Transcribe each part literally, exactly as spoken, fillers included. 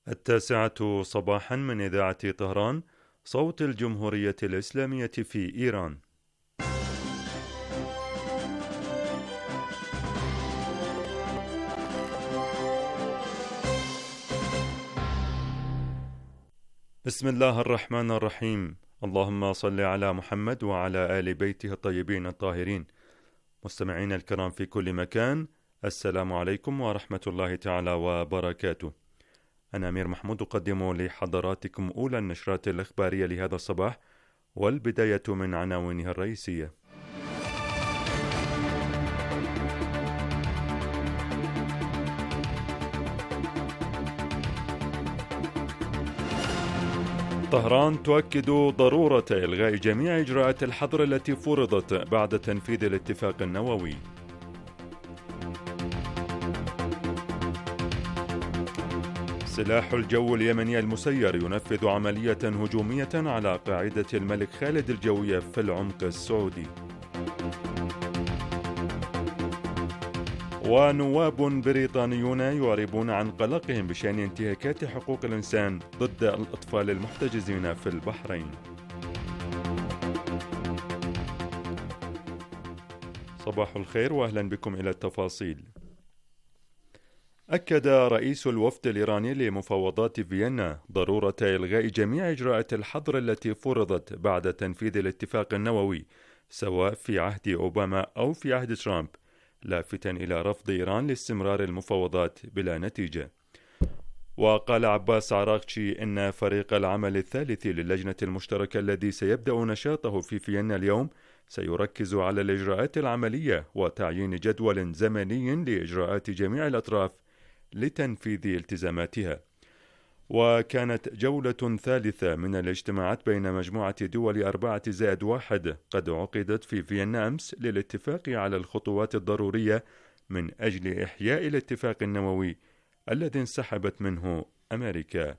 التاسعة صباحا من إذاعة طهران، صوت الجمهورية الإسلامية في إيران. بسم الله الرحمن الرحيم. اللهم صل على محمد وعلى آل بيته الطيبين الطاهرين. مستمعين الكرام في كل مكان، السلام عليكم ورحمة الله تعالى وبركاته. أنا أمير محمود أقدم لحضراتكم أولى النشرات الإخبارية لهذا الصباح، والبداية من عناوينها الرئيسية. طهران تؤكد ضرورة إلغاء جميع إجراءات الحظر التي فرضت بعد تنفيذ الاتفاق النووي. سلاح الجو اليمني المسير ينفذ عملية هجومية على قاعدة الملك خالد الجوية في العمق السعودي. ونواب بريطانيون يعربون عن قلقهم بشأن انتهاكات حقوق الإنسان ضد الأطفال المحتجزين في البحرين. صباح الخير وأهلا بكم إلى التفاصيل. أكد رئيس الوفد الإيراني لمفاوضات فيينا ضرورة إلغاء جميع إجراءات الحظر التي فرضت بعد تنفيذ الاتفاق النووي، سواء في عهد أوباما أو في عهد ترامب، لافتا إلى رفض إيران لاستمرار المفاوضات بلا نتيجة. وقال عباس عراقشي إن فريق العمل الثالث للجنة المشتركة الذي سيبدأ نشاطه في فيينا اليوم سيركز على الإجراءات العملية وتعيين جدول زمني لإجراءات جميع الأطراف لتنفيذ التزاماتها. وكانت جولة ثالثة من الاجتماعات بين مجموعة دول أربعة زائد واحد قد عقدت في فيينا أمس للاتفاق على الخطوات الضرورية من أجل إحياء الاتفاق النووي الذي انسحبت منه أمريكا.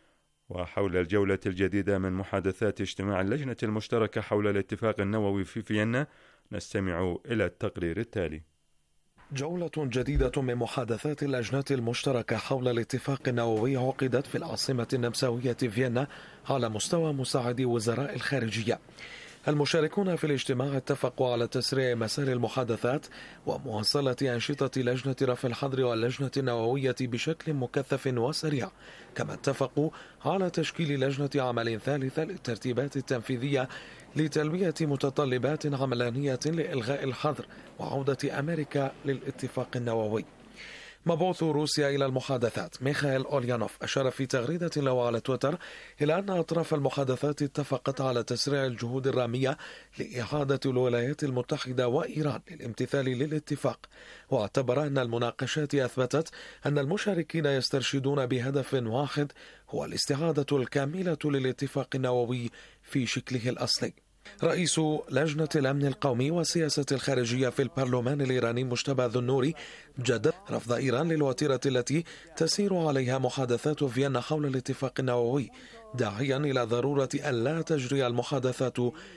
وحول الجولة الجديدة من محادثات اجتماع اللجنة المشتركة حول الاتفاق النووي في فيينا نستمع إلى التقرير التالي. جولة جديدة من محادثات اللجنة المشتركة حول الاتفاق النووي عقدت في العاصمة النمساوية فيينا على مستوى مساعدي وزراء الخارجية. المشاركون في الاجتماع اتفقوا على تسريع مسار المحادثات ومواصلة أنشطة لجنة رفع الحظر واللجنة النووية بشكل مكثف وسريع، كما اتفقوا على تشكيل لجنة عمل ثالثة للترتيبات التنفيذية لتلبية متطلبات عملانية لإلغاء الحظر وعودة أمريكا للاتفاق النووي. مبعوث روسيا إلى المحادثات ميخائيل أوليانوف أشار في تغريدة له على تويتر إلى أن أطراف المحادثات اتفقت على تسريع الجهود الرامية لإعادة الولايات المتحدة وإيران للامتثال للاتفاق، واعتبر أن المناقشات أثبتت أن المشاركين يسترشدون بهدف واحد هو الاستعادة الكاملة للاتفاق النووي في شكله الأصلي. رئيس لجنة الأمن القومي والسياسة الخارجية في البرلمان الإيراني مجتبى ذنوري جدد رفض إيران للوتيرة التي تسير عليها محادثات فيينا حول الاتفاق النووي، داعيا إلى ضرورة أن لا تجري المحادثات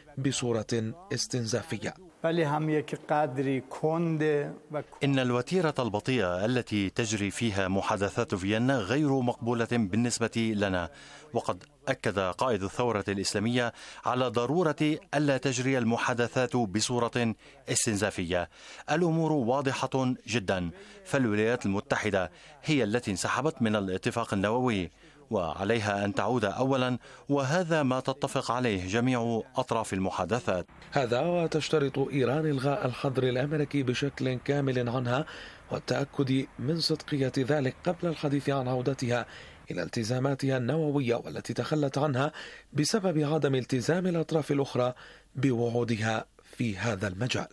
بصورة استنزافية. إن الوتيرة البطيئة التي تجري فيها محادثات فيينا غير مقبولة بالنسبة لنا، وقد أكد قائد الثورة الإسلامية على ضرورة ألا تجري المحادثات بصورة استنزافية. الأمور واضحة جدا، فالولايات المتحدة هي التي انسحبت من الاتفاق النووي، وعليها أن تعود أولا، وهذا ما تتفق عليه جميع أطراف المحادثات. هذا وتشترط إيران إلغاء الحظر الأمريكي بشكل كامل عنها والتأكد من صدقية ذلك قبل الحديث عن عودتها إلى التزاماتها النووية والتي تخلت عنها بسبب عدم التزام الأطراف الأخرى بوعودها في هذا المجال.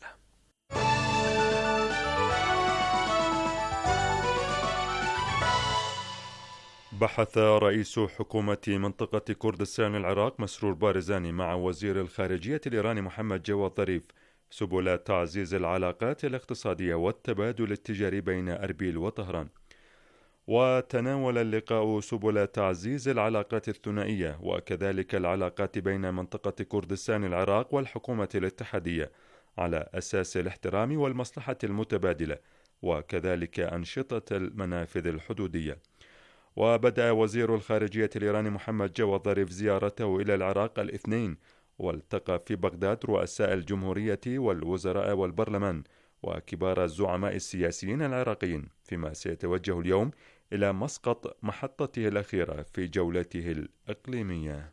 بحث رئيس حكومة منطقة كردستان العراق مسرور بارزاني مع وزير الخارجية الإيراني محمد جواد ظريف سبل تعزيز العلاقات الاقتصادية والتبادل التجاري بين أربيل وطهران. وتناول اللقاء سبل تعزيز العلاقات الثنائية وكذلك العلاقات بين منطقة كردستان العراق والحكومة الاتحادية على أساس الاحترام والمصلحة المتبادلة، وكذلك أنشطة المنافذ الحدودية. وبدأ وزير الخارجية الإيراني محمد جواد ظريف زيارته إلى العراق الاثنين، والتقى في بغداد رؤساء الجمهورية والوزراء والبرلمان وكبار الزعماء السياسيين العراقيين، فيما سيتوجه اليوم إلى مسقط محطته الأخيرة في جولته الإقليمية.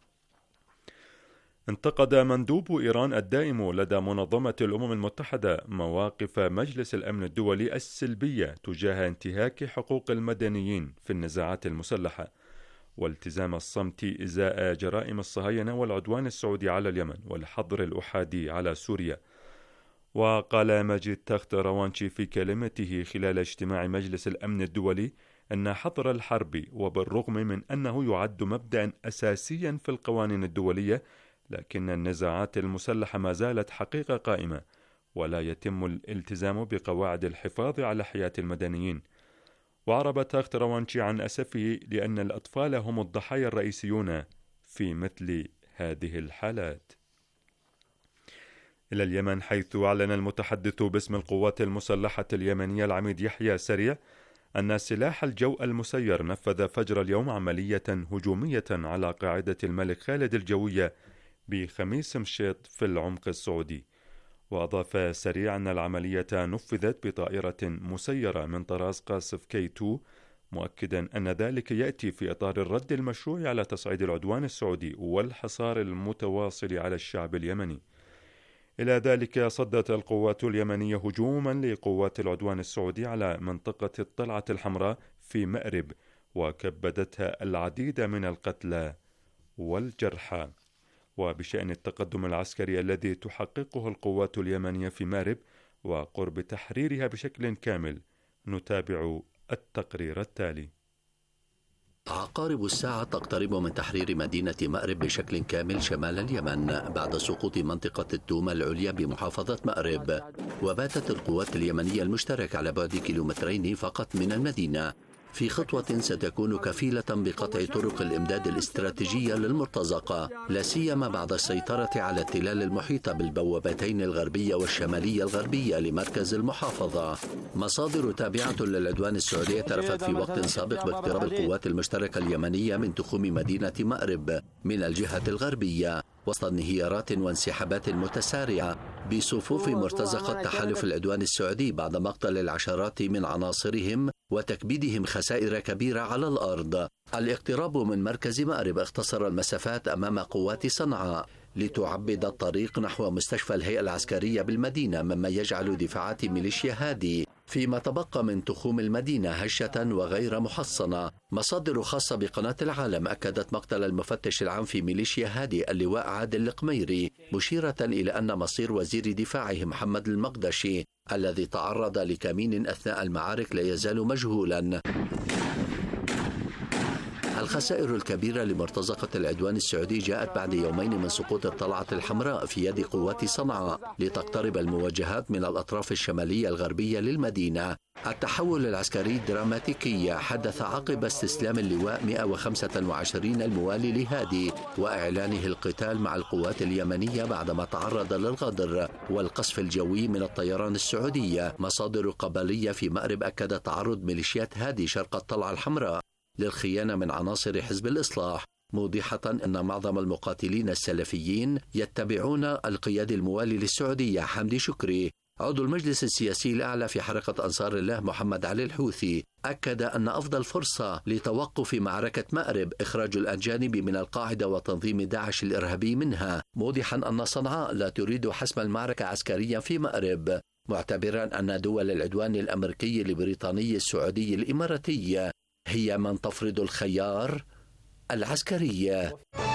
انتقد مندوب إيران الدائم لدى منظمة الأمم المتحدة مواقف مجلس الأمن الدولي السلبية تجاه انتهاك حقوق المدنيين في النزاعات المسلحة، والتزام الصمت إزاء جرائم الصهاينة والعدوان السعودي على اليمن والحظر الأحادي على سوريا. وقال ماجد تخت روانشي في كلمته خلال اجتماع مجلس الأمن الدولي أن حظر الحرب، وبالرغم من أنه يعد مبدأ أساسيا في القوانين الدولية، لكن النزاعات المسلحة ما زالت حقيقة قائمة، ولا يتم الالتزام بقواعد الحفاظ على حياة المدنيين. وعرب تخت روانشي عن أسفه لأن الأطفال هم الضحايا الرئيسيون في مثل هذه الحالات. إلى اليمن، حيث أعلن المتحدث باسم القوات المسلحة اليمنية العميد يحيى سريع أن سلاح الجو المسير نفذ فجر اليوم عملية هجومية على قاعدة الملك خالد الجوية بخميس مشيط في العمق السعودي. وأضاف سريع أن العملية نفذت بطائرة مسيرة من طراز قاصف كي اثنين، مؤكدا أن ذلك يأتي في إطار الرد المشروع على تصعيد العدوان السعودي والحصار المتواصل على الشعب اليمني. إلى ذلك، صدت القوات اليمنية هجوما لقوات العدوان السعودي على منطقة الطلعة الحمراء في مأرب، وكبدتها العديد من القتلى والجرحى. وبشأن التقدم العسكري الذي تحققه القوات اليمنية في مأرب وقرب تحريرها بشكل كامل، نتابع التقرير التالي. عقارب الساعة تقترب من تحرير مدينة مأرب بشكل كامل شمال اليمن بعد سقوط منطقة التومة العليا بمحافظة مأرب. وباتت القوات اليمنية المشتركة على بعد كيلومترين فقط من المدينة، في خطوة ستكون كفيلة بقطع طرق الإمداد الاستراتيجية للمرتزقة، لا سيما بعد السيطرة على التلال المحيطة بالبوابتين الغربية والشمالية الغربية لمركز المحافظة. مصادر تابعة للعدوان السعودي اعترفت في وقت سابق باقتراب القوات المشتركة اليمنية من تخوم مدينة مأرب من الجهة الغربية وسط انهيارات وانسحابات متسارعة بصفوف مرتزقة تحالف العدوان السعودي بعد مقتل العشرات من عناصرهم وتكبيدهم خسائر كبيرة على الأرض. الاقتراب من مركز مأرب اختصر المسافات أمام قوات صنعاء لتعبد الطريق نحو مستشفى الهيئة العسكرية بالمدينة، مما يجعل دفاعات ميليشيا هادي فيما تبقى من تخوم المدينة هشة وغير محصنة. مصادر خاصة بقناة العالم أكدت مقتل المفتش العام في ميليشيا هادي اللواء عادل القميري، مشيرة إلى أن مصير وزير دفاعه محمد المقدشي الذي تعرض لكمين أثناء المعارك لا يزال مجهولا. الخسائر الكبيرة لمرتزقة العدوان السعودي جاءت بعد يومين من سقوط الطلعة الحمراء في يد قوات صنعاء لتقترب المواجهات من الأطراف الشمالية الغربية للمدينة. التحول العسكري دراماتيكي حدث عقب استسلام اللواء مئة وخمسة وعشرين الموالي لهادي وإعلانه القتال مع القوات اليمنية بعدما تعرض للغدر والقصف الجوي من الطيران السعودية. مصادر قبلية في مأرب أكدت تعرض ميليشيات هادي شرق الطلعة الحمراء للخيانة من عناصر حزب الإصلاح، موضحة أن معظم المقاتلين السلفيين يتبعون القيادي الموالي للسعودية حمدي شكري. عضو المجلس السياسي الأعلى في حركة أنصار الله محمد علي الحوثي أكد أن أفضل فرصة لتوقف معركة مأرب إخراج الأجانب من القاعدة وتنظيم داعش الإرهابي منها، موضحا أن صنعاء لا تريد حسم المعركة عسكريا في مأرب، معتبرا أن دول العدوان الأمريكي البريطاني السعودي الإماراتي هي من تفرض الخيار العسكري.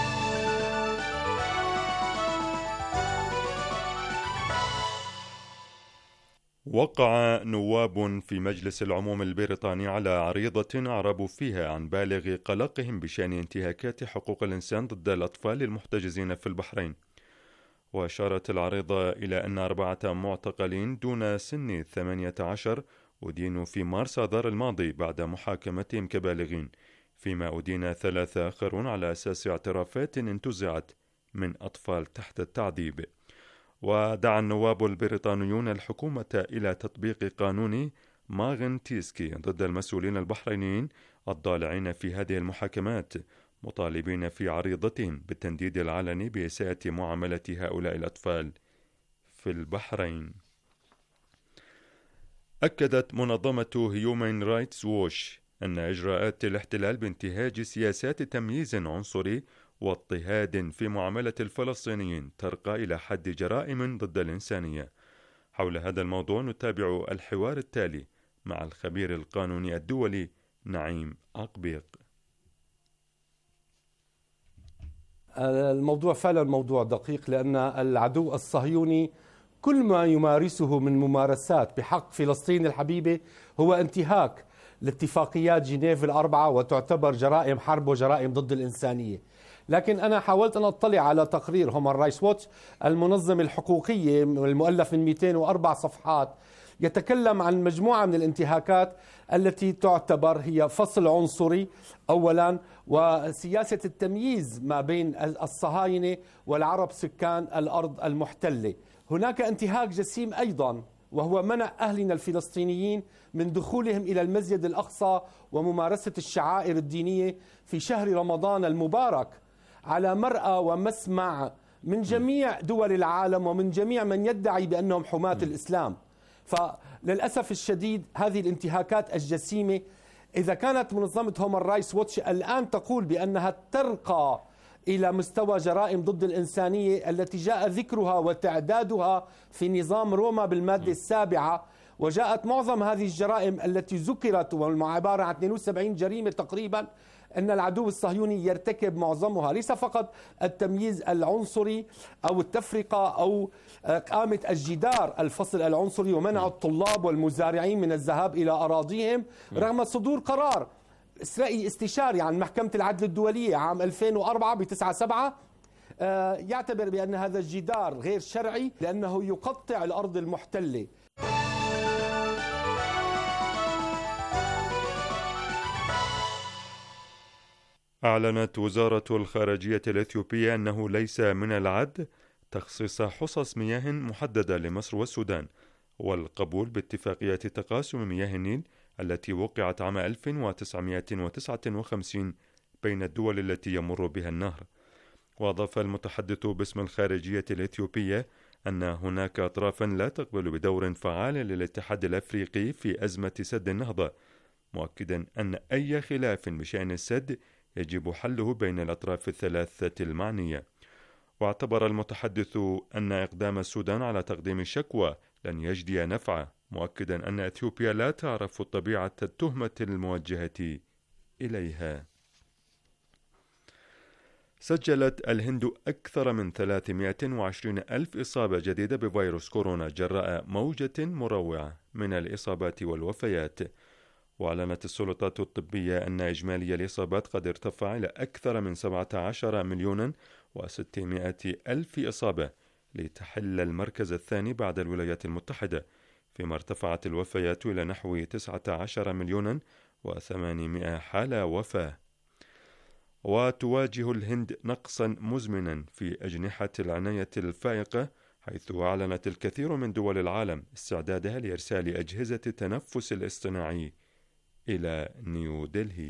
وقع نواب في مجلس العموم البريطاني على عريضة أعربوا فيها عن بالغ قلقهم بشأن انتهاكات حقوق الإنسان ضد الأطفال المحتجزين في البحرين. وأشارت العريضة إلى أن أربعة معتقلين دون سن ثمانية عشر أدينوا في مارس آذار الماضي بعد محاكمتهم كبالغين، فيما أدين ثلاثة آخرون على أساس اعترافات انتزعت من أطفال تحت التعذيب. ودعا النواب البريطانيون الحكومة إلى تطبيق قانون ماغن تيسكي ضد المسؤولين البحرينيين الضالعين في هذه المحاكمات، مطالبين في عريضتهم بالتنديد العلني بإساءة معاملة هؤلاء الأطفال في البحرين. أكدت منظمة هيومن رايتس ووش أن إجراءات الاحتلال بانتهاج سياسات تمييز عنصري واضطهاد في معاملة الفلسطينيين ترقى إلى حد جرائم ضد الإنسانية. حول هذا الموضوع نتابع الحوار التالي مع الخبير القانوني الدولي نعيم أقبيق. الموضوع فعلا موضوع دقيق، لأن العدو الصهيوني كل ما يمارسه من ممارسات بحق فلسطين الحبيبة هو انتهاك لاتفاقيات جنيف الأربعة، وتعتبر جرائم حرب وجرائم ضد الإنسانية. لكن أنا حاولت أن أطلع على تقرير هومان رايتس ووتش المنظمة الحقوقية المؤلف من مئتين وأربع صفحات، يتكلم عن مجموعة من الانتهاكات التي تعتبر هي فصل عنصري أولا، وسياسة التمييز ما بين الصهاينة والعرب سكان الأرض المحتلة. هناك انتهاك جسيم أيضا، وهو منع أهلنا الفلسطينيين من دخولهم إلى المسجد الأقصى وممارسة الشعائر الدينية في شهر رمضان المبارك على مرأى ومسمع من جميع دول العالم ومن جميع من يدعي بأنهم حماة الإسلام. فللأسف الشديد هذه الانتهاكات الجسيمة، إذا كانت منظمة هومان رايتس ووتش الآن تقول بأنها ترقى إلى مستوى جرائم ضد الإنسانية التي جاء ذكرها وتعدادها في نظام روما بالمادة السابعة، وجاءت معظم هذه الجرائم التي ذكرت والمعبارة عن اثنين وسبعين جريمة تقريبا أن العدو الصهيوني يرتكب معظمها، ليس فقط التمييز العنصري أو التفرقة أو قامة الجدار الفصل العنصري ومنع الطلاب والمزارعين من الذهاب إلى أراضيهم رغم صدور قرار إسرائيلي استشاري عن محكمة العدل الدولية عام ألفين وأربعة بتسعة سبعة يعتبر بأن هذا الجدار غير شرعي لأنه يقطع الأرض المحتلة. أعلنت وزارة الخارجية الإثيوبية أنه ليس من العد تخصيص حصص مياه محددة لمصر والسودان والقبول باتفاقية تقاسم مياه النيل التي وقعت عام ألف وتسعمائة وتسعة وخمسين بين الدول التي يمر بها النهر. وأضاف المتحدث باسم الخارجية الإثيوبية أن هناك أطرافا لا تقبل بدور فعال للاتحاد الأفريقي في أزمة سد النهضة، مؤكدا أن أي خلاف بشأن السد يجب حله بين الأطراف الثلاثة المعنية. واعتبر المتحدث أن إقدام السودان على تقديم الشكوى لن يجدي نفعه، مؤكدا أن أثيوبيا لا تعرف طبيعة التهمة الموجهة إليها. سجلت الهند أكثر من ثلاثمائة وعشرين ألف إصابة جديدة بفيروس كورونا جراء موجة مروعة من الإصابات والوفيات. وأعلنت السلطات الطبية أن إجمالي الإصابات قد ارتفع إلى أكثر من سبعة عشر مليون وستمائة ألف إصابة لتحل المركز الثاني بعد الولايات المتحدة، فيما ارتفعت الوفيات إلى نحو تسعة عشر مليون وثمانمائة حالة وفاة. وتواجه الهند نقصا مزمنا في أجنحة العناية الفائقة، حيث أعلنت الكثير من دول العالم استعدادها لإرسال أجهزة التنفس الاصطناعي إلى نيودلهي.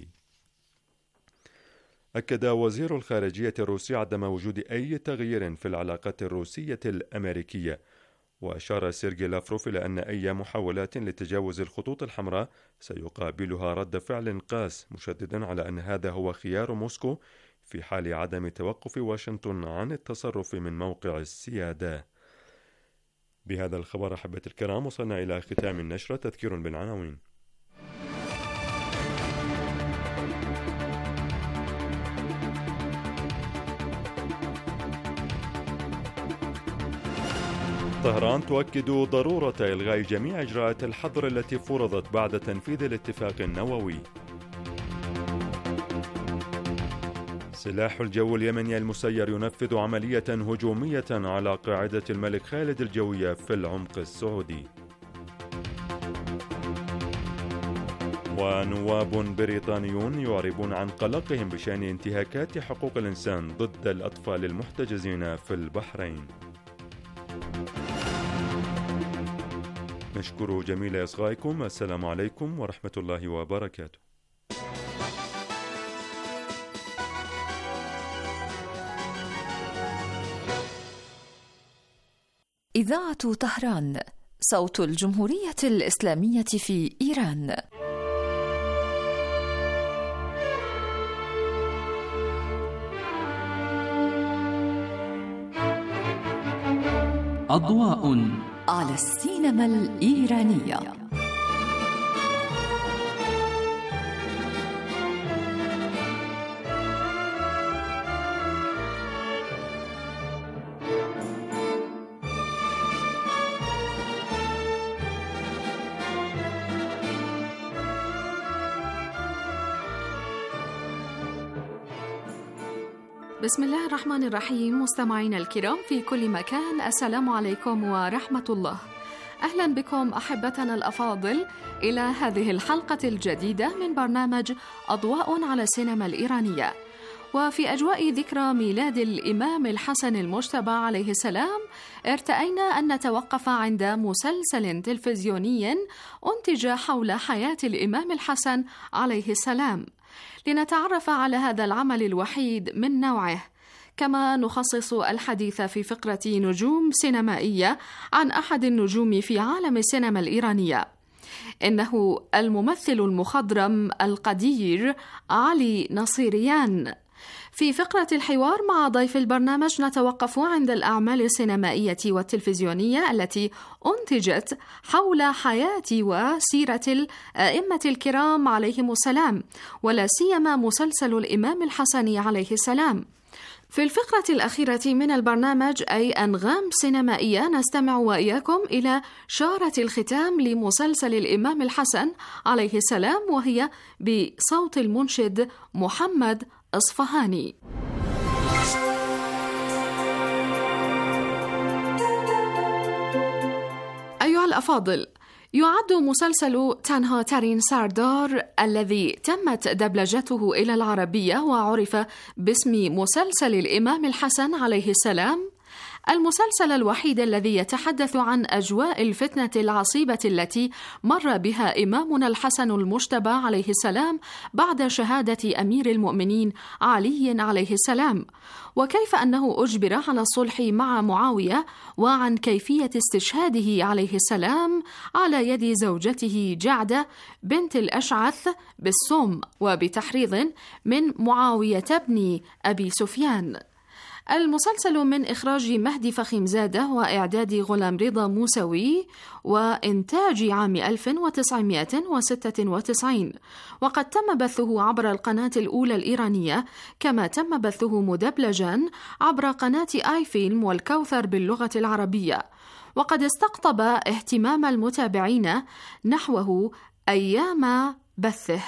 أكد وزير الخارجية الروسي عدم وجود أي تغيير في العلاقات الروسية الأمريكية، وأشار سيرجي لافروف إلى أن أي محاولات لتجاوز الخطوط الحمراء سيقابلها رد فعل قاس، مشددا على أن هذا هو خيار موسكو في حال عدم توقف واشنطن عن التصرف من موقع السيادة. بهذا الخبر أحبة الكرام وصلنا إلى ختام النشرة. تذكير بالعناوين. طهران تؤكد ضرورة إلغاء جميع إجراءات الحظر التي فرضت بعد تنفيذ الاتفاق النووي. سلاح الجو اليمني المسير ينفذ عملية هجومية على قاعدة الملك خالد الجوية في العمق السعودي. ونواب بريطانيون يعربون عن قلقهم بشأن انتهاكات حقوق الإنسان ضد الأطفال المحتجزين في البحرين. نشكر جميل إصغائكم. السلام عليكم ورحمة الله وبركاته. إذاعة طهران، صوت الجمهورية الإسلامية في إيران. أضواء على السينما الإيرانية. بسم الله الرحمن الرحيم. مستمعينا الكرام في كل مكان، السلام عليكم ورحمة الله. أهلا بكم أحبتنا الأفاضل إلى هذه الحلقة الجديدة من برنامج أضواء على السينما الإيرانية. وفي أجواء ذكرى ميلاد الإمام الحسن المجتبى عليه السلام، ارتأينا أن نتوقف عند مسلسل تلفزيوني أنتج حول حياة الإمام الحسن عليه السلام، لنتعرف على هذا العمل الوحيد من نوعه، كما نخصص الحديث في فقرة نجوم سينمائية عن أحد النجوم في عالم السينما الإيرانية. إنه الممثل المخضرم القدير علي نصيريان. في فقرة الحوار مع ضيف البرنامج نتوقف عند الأعمال السينمائية والتلفزيونية التي أنتجت حول حياة وسيرة الأئمة الكرام عليهم السلام، ولا سيما مسلسل الإمام الحسن عليه السلام. في الفقرة الأخيرة من البرنامج، أي أنغام سينمائية، نستمع وإياكم إلى شارة الختام لمسلسل الإمام الحسن عليه السلام، وهي بصوت المنشد محمد أصفهاني. أيها الأفاضل، يعد مسلسل تنها ترين ساردار الذي تمت دبلجته إلى العربية وعرف باسم مسلسل الإمام الحسن عليه السلام المسلسل الوحيد الذي يتحدث عن أجواء الفتنة العصيبة التي مر بها إمامنا الحسن المجتبى عليه السلام بعد شهادة أمير المؤمنين علي عليه السلام، وكيف أنه أجبر على الصلح مع معاوية، وعن كيفية استشهاده عليه السلام على يد زوجته جعدة بنت الأشعث بالصوم وبتحريض من معاوية بن أبي سفيان. المسلسل من إخراج مهدي فخيمزادة وإعداد غلام رضا موسوي وإنتاج عام ألف وتسعمائة وستة وتسعين، وقد تم بثه عبر القناة الأولى الإيرانية، كما تم بثه مدبلجا عبر قناة آي فيلم والكوثر باللغة العربية، وقد استقطب اهتمام المتابعين نحوه أيام بثه.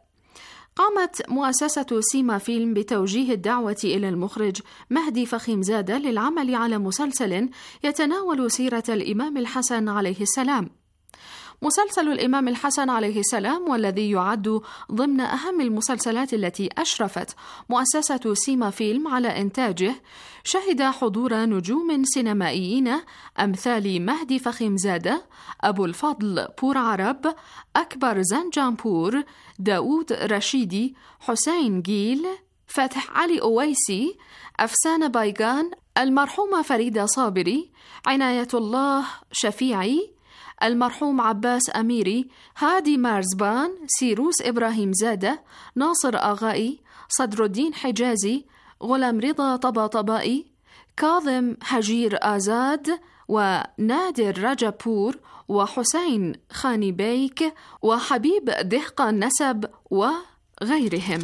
قامت مؤسسة سيما فيلم بتوجيه الدعوة إلى المخرج مهدي فخيمزادة للعمل على مسلسل يتناول سيرة الإمام الحسن عليه السلام. مسلسل الإمام الحسن عليه السلام، والذي يعد ضمن أهم المسلسلات التي أشرفت مؤسسة سيما فيلم على إنتاجه، شهد حضور نجوم سينمائيين أمثال مهدي فخيمزادة، أبو الفضل بور عرب، أكبر زنجانبور، داود رشيدي، حسين جيل، فتح علي أويسي، أفسانة بايغان، المرحومة فريدة صابري، عناية الله شفيعي، المرحوم عباس أميري، هادي مارزبان، سيروس إبراهيم زادة، ناصر آغائي، صدر الدين حجازي، غلام رضا طباطبائي، كاظم هجير آزاد، ونادر رجبور، وحسين خاني بيك، وحبيب دهقان نسب، وغيرهم.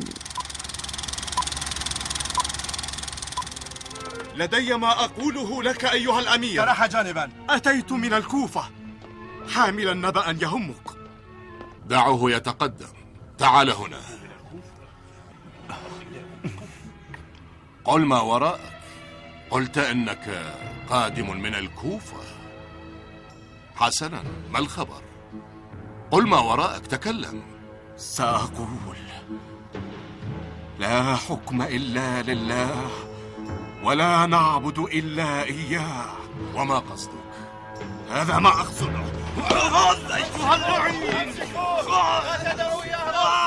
لدي ما أقوله لك أيها الأمير. ترح جانبا. أتيت من الكوفة حاملا نبأ يهمك. دعه يتقدم. تعال هنا. قل ما وراءك. قلت إنك قادم من الكوفة. حسنا، ما الخبر؟ قل ما وراءك، تكلم. سأقول: لا حكم إلا لله، ولا نعبد إلا إياه. وما قصدك؟ هذا ما أقصده. خذ أيها اللعين. لا تدعوا يا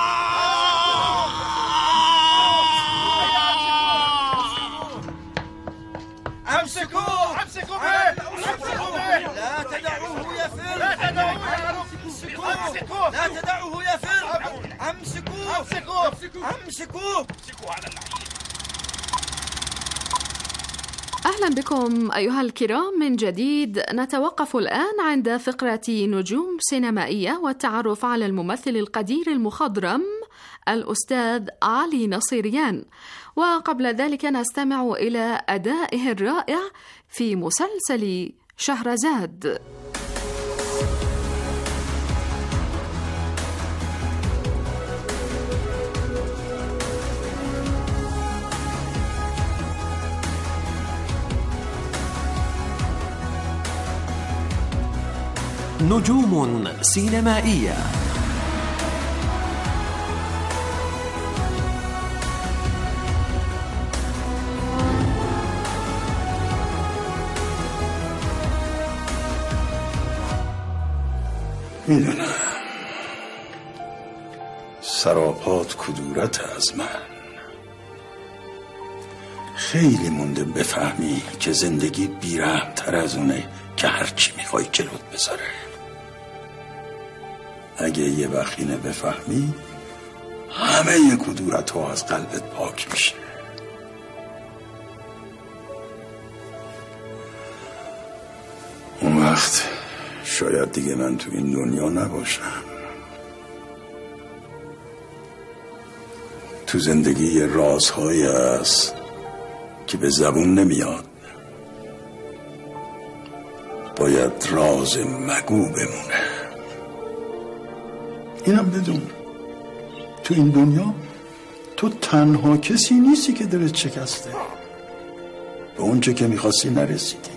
امسكوه امسكوه به. لا تدعوه يفر. لا تدعوه امسكوه. لا تدعوه يفر. امسكوه امسكوه امسكوه على اللعين. أهلا بكم أيها الكرام من جديد. نتوقف الآن عند فقرة نجوم سينمائية والتعرف على الممثل القدير المخضرم الأستاذ علي نصيريان، وقبل ذلك نستمع إلى أدائه الرائع في مسلسل شهرزاد. نجوم سينمائية. میدونم سراپات کدورت از من. خیلی مونده بفهمی که زندگی بیرحم تر از اونه که هرچی میخوای جلوت بذاره. اگه یه وقت اینه بفهمی همه ی کدورت ها از قلبت پاک میشه. اون وقت شاید دیگه من تو این دنیا نباشم. تو زندگی رازهایی هست که به زبون نمیاد. باید راز مگو بمونه. اینم بدون تو این دنیا تو تنها کسی نیستی که دلت شکسته. به اونچه که میخواستی نرسیدی.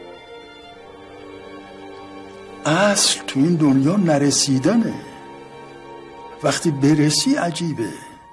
اصل تو این دنیا نرسیدنه. وقتی برسی عجیبه.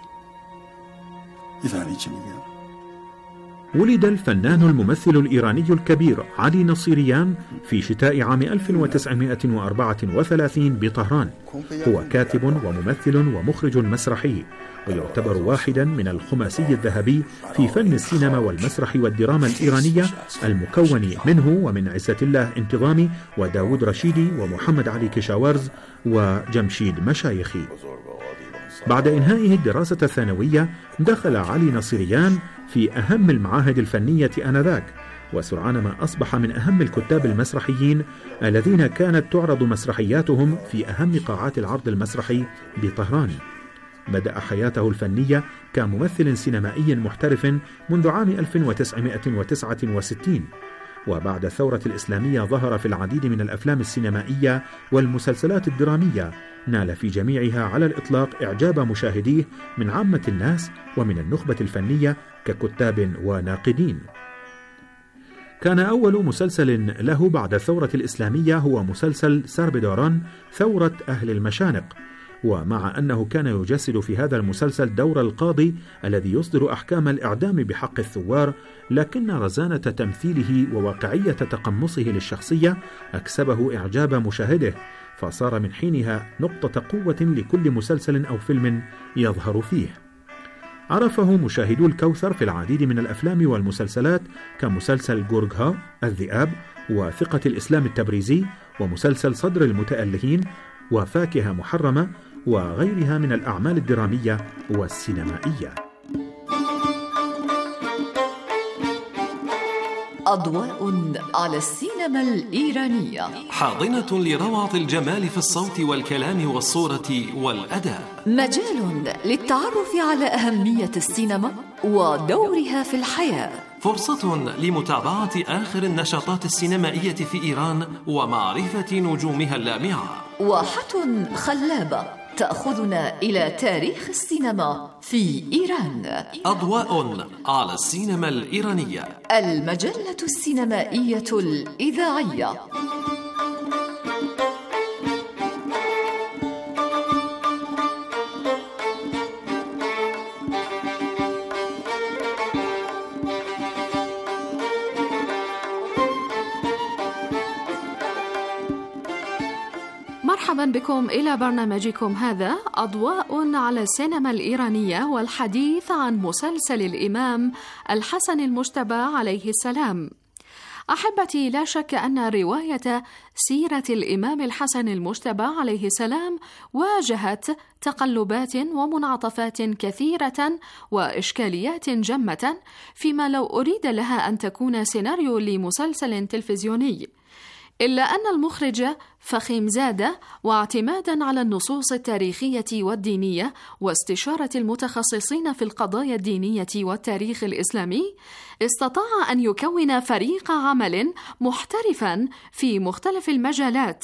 میفهمی چی میگم؟ ولد الفنان الممثل الإيراني الكبير علي نصيريان في شتاء عام ألف وتسعمائة وأربعة وثلاثين بطهران. هو كاتب وممثل ومخرج مسرحي، ويعتبر واحدا من الخماسي الذهبي في فن السينما والمسرح والدراما الإيرانية، المكون منه ومن عزة الله انتظامي وداود رشيدي ومحمد علي كشاورز وجمشيد مشايخي. بعد إنهائه الدراسة الثانوية دخل علي نصيريان في أهم المعاهد الفنية آنذاك، وسرعان ما أصبح من أهم الكتاب المسرحيين الذين كانت تعرض مسرحياتهم في أهم قاعات العرض المسرحي بطهران. بدأ حياته الفنية كممثل سينمائي محترف منذ عام ألف وتسعمائة وتسعة وستين، وبعد الثورة الإسلامية ظهر في العديد من الأفلام السينمائية والمسلسلات الدرامية، نال في جميعها على الإطلاق إعجاب مشاهديه من عامة الناس ومن النخبة الفنية ككتاب وناقدين. كان أول مسلسل له بعد الثورة الإسلامية هو مسلسل سربداران ثورة أهل المشانق، ومع أنه كان يجسد في هذا المسلسل دور القاضي الذي يصدر أحكام الإعدام بحق الثوار، لكن رزانة تمثيله وواقعية تقمصه للشخصية أكسبه إعجاب مشاهده، فصار من حينها نقطة قوة لكل مسلسل أو فيلم يظهر فيه. عرفه مشاهدو الكوثر في العديد من الأفلام والمسلسلات كمسلسل جورجها الذئاب وثقة الإسلام التبريزي ومسلسل صدر المتألهين وفاكهة محرمة وغيرها من الأعمال الدرامية والسينمائية. أضواء على السينما الإيرانية، حاضنة لروعة الجمال في الصوت والكلام والصورة والأداء، مجال للتعرف على أهمية السينما ودورها في الحياة، فرصة لمتابعة آخر النشاطات السينمائية في إيران ومعرفة نجومها اللامعة، واحة خلابة تأخذنا إلى تاريخ السينما في إيران. أضواء على السينما الإيرانية، المجلة السينمائية الإذاعية. مرحبا بكم إلى برنامجكم هذا أضواء على السينما الإيرانية والحديث عن مسلسل الإمام الحسن المجتبى عليه السلام. أحبتي، لا شك أن رواية سيرة الإمام الحسن المجتبى عليه السلام واجهت تقلبات ومنعطفات كثيرة وإشكاليات جمة، فيما لو أريد لها أن تكون سيناريو لمسلسل تلفزيوني، إلا أن المخرج فخيمزادة، واعتمادا على النصوص التاريخية والدينية واستشارة المتخصصين في القضايا الدينية والتاريخ الإسلامي، استطاع أن يكون فريق عمل محترفا في مختلف المجالات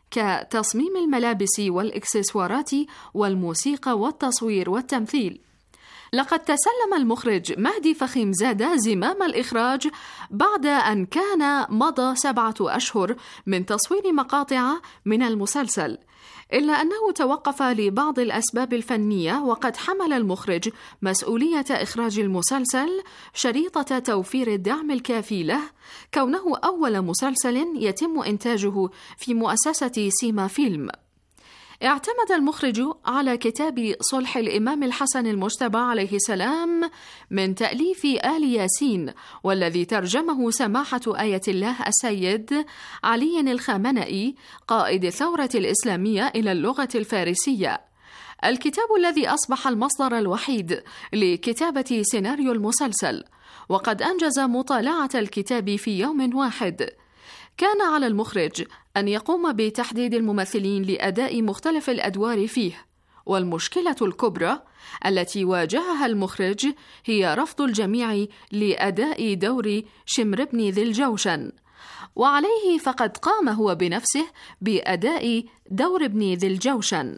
كتصميم الملابس والإكسسوارات والموسيقى والتصوير والتمثيل. لقد تسلم المخرج مهدي فخيمزادة زمام الإخراج بعد أن كان مضى سبعة أشهر من تصوير مقاطع من المسلسل، إلا أنه توقف لبعض الأسباب الفنية، وقد حمل المخرج مسؤولية إخراج المسلسل شريطة توفير الدعم الكافي له، كونه أول مسلسل يتم إنتاجه في مؤسسة سيما فيلم. اعتمد المخرج على كتاب صلح الإمام الحسن المجتبى عليه السلام من تأليف آل ياسين، والذي ترجمه سماحة آية الله السيد علي الخامنئي قائد الثورة الإسلامية إلى اللغة الفارسية، الكتاب الذي أصبح المصدر الوحيد لكتابة سيناريو المسلسل. وقد أنجز مطالعة الكتاب في يوم واحد. كان على المخرج أن يقوم بتحديد الممثلين لأداء مختلف الأدوار فيه، والمشكلة الكبرى التي واجهها المخرج هي رفض الجميع لأداء دور شمر بن ذي الجوشن، وعليه فقد قام هو بنفسه بأداء دور ابن ذي الجوشن.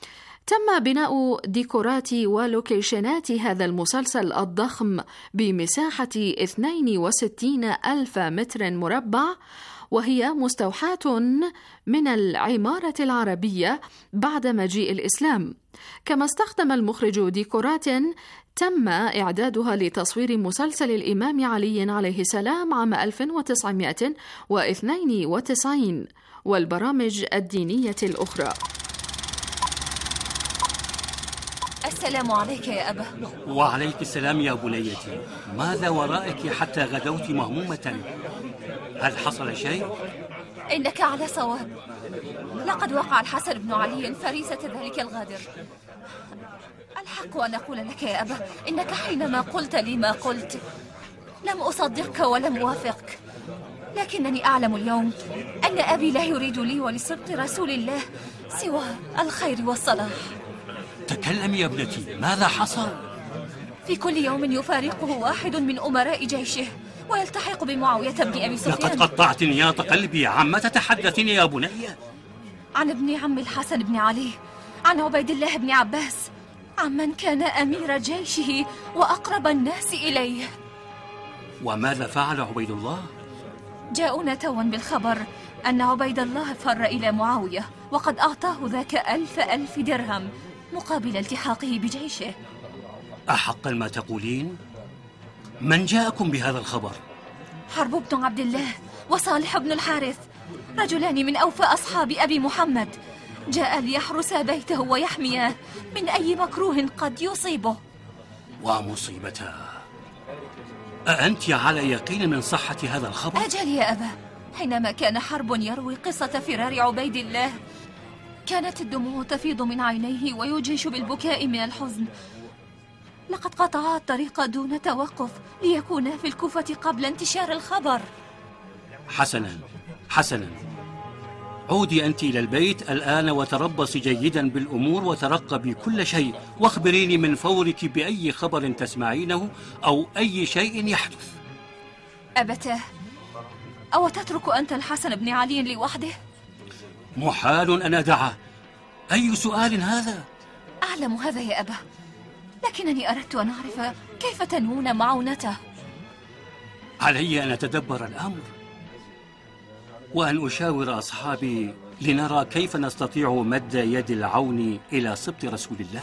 تم بناء ديكورات ولوكيشنات هذا المسلسل الضخم بمساحة اثنين وستين ألف متر مربع، وهي مستوحاة من العمارة العربية بعد مجيء الإسلام. كما استخدم المخرج ديكورات تم إعدادها لتصوير مسلسل الإمام علي عليه السلام عام ألف وتسعمائة واثنين وتسعين والبرامج الدينية الأخرى. السلام عليك يا أبا. وعليك السلام يا بنيتي. ماذا ورائك حتى غدوت مهمومة؟ هل حصل شيء؟ إنك على صواب، لقد وقع الحسن بن علي فريسة ذلك الغادر. الحق أن أقول لك يا أبا إنك حينما قلت لي ما قلت لم أصدقك ولم أوافقك، لكنني أعلم اليوم أن أبي لا يريد لي ولسبط رسول الله سوى الخير والصلاح. تكلمي يا ابنتي، ماذا حصل؟ في كل يوم يفارقه واحد من أمراء جيشه ويلتحق بمعاوية بن أبي سفيان. لقد قطعت نياط قلبي. عما تتحدثين يا بني؟ عن ابن عم الحسن بن علي، عن عبيد الله بن عباس، عمن كان أمير جيشه وأقرب الناس إليه. وماذا فعل عبيد الله؟ جاءونا توا بالخبر أن عبيد الله فر إلى معاوية، وقد أعطاه ذاك ألف ألف درهم مقابل التحاقه بجيشه. أحقا ما تقولين؟ من جاءكم بهذا الخبر؟ حرب بن عبد الله وصالح بن الحارث، رجلان من أوفى أصحاب أبي محمد، جاء ليحرس بيته ويحميه من أي مكروه قد يصيبه. ومصيبته. أأنت على يقين من صحة هذا الخبر؟ أجل يا أبا، حينما كان حرب يروي قصة فرار عبيد الله كانت الدموع تفيض من عينيه ويجيش بالبكاء من الحزن. لقد قطعا الطريق دون توقف ليكونا في الكوفة قبل انتشار الخبر. حسنا حسنا، عودي أنت إلى البيت الآن وتربصي جيدا بالأمور وترقبي كل شيء، واخبريني من فورك بأي خبر تسمعينه أو أي شيء يحدث. أبتاه، أو تترك أنت الحسن بن علي لوحده؟ محال أن أدعه. أي سؤال هذا؟ أعلم هذا يا أبا، لكنني أردت أن أعرف كيف تنوون معونته. علي أن أتدبر الأمر وأن أشاور أصحابي لنرى كيف نستطيع مد يد العون إلى سبط رسول الله.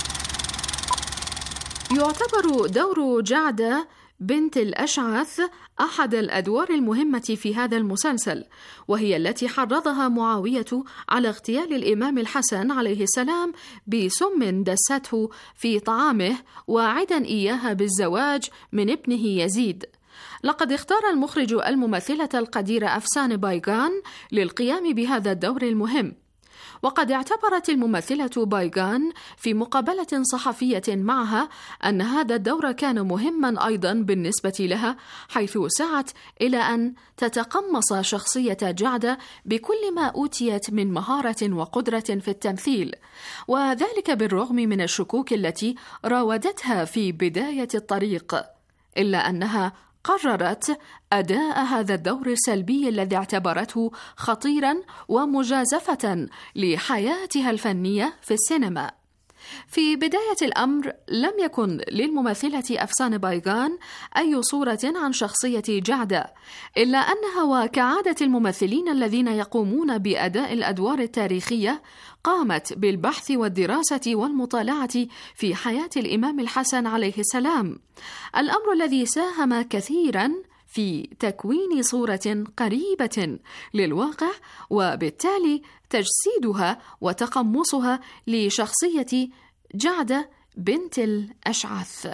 يعتبر دور جعدة بنت الأشعث أحد الأدوار المهمة في هذا المسلسل، وهي التي حرضها معاوية على اغتيال الإمام الحسن عليه السلام بسم دسته في طعامه واعدا إياها بالزواج من ابنه يزيد. لقد اختار المخرج الممثلة القديرة أفسانة بايغان للقيام بهذا الدور المهم، وقد اعتبرت الممثلة بايغان في مقابلة صحفية معها أن هذا الدور كان مهما أيضا بالنسبة لها، حيث سعت إلى أن تتقمص شخصية جعدة بكل ما أوتيت من مهارة وقدرة في التمثيل، وذلك بالرغم من الشكوك التي راودتها في بداية الطريق، إلا أنها قررت أداء هذا الدور السلبي الذي اعتبرته خطيرا ومجازفة لحياتها الفنية في السينما. في بداية الأمر لم يكن للممثلة أفسانة بايغان أي صورة عن شخصية جعدة، إلا أنها وكعادة الممثلين الذين يقومون بأداء الأدوار التاريخية قامت بالبحث والدراسة والمطالعة في حياة الإمام الحسن عليه السلام، الأمر الذي ساهم كثيرا في تكوين صورة قريبة للواقع، وبالتالي تجسيدها وتقمصها لشخصية جعدة بنت الأشعث.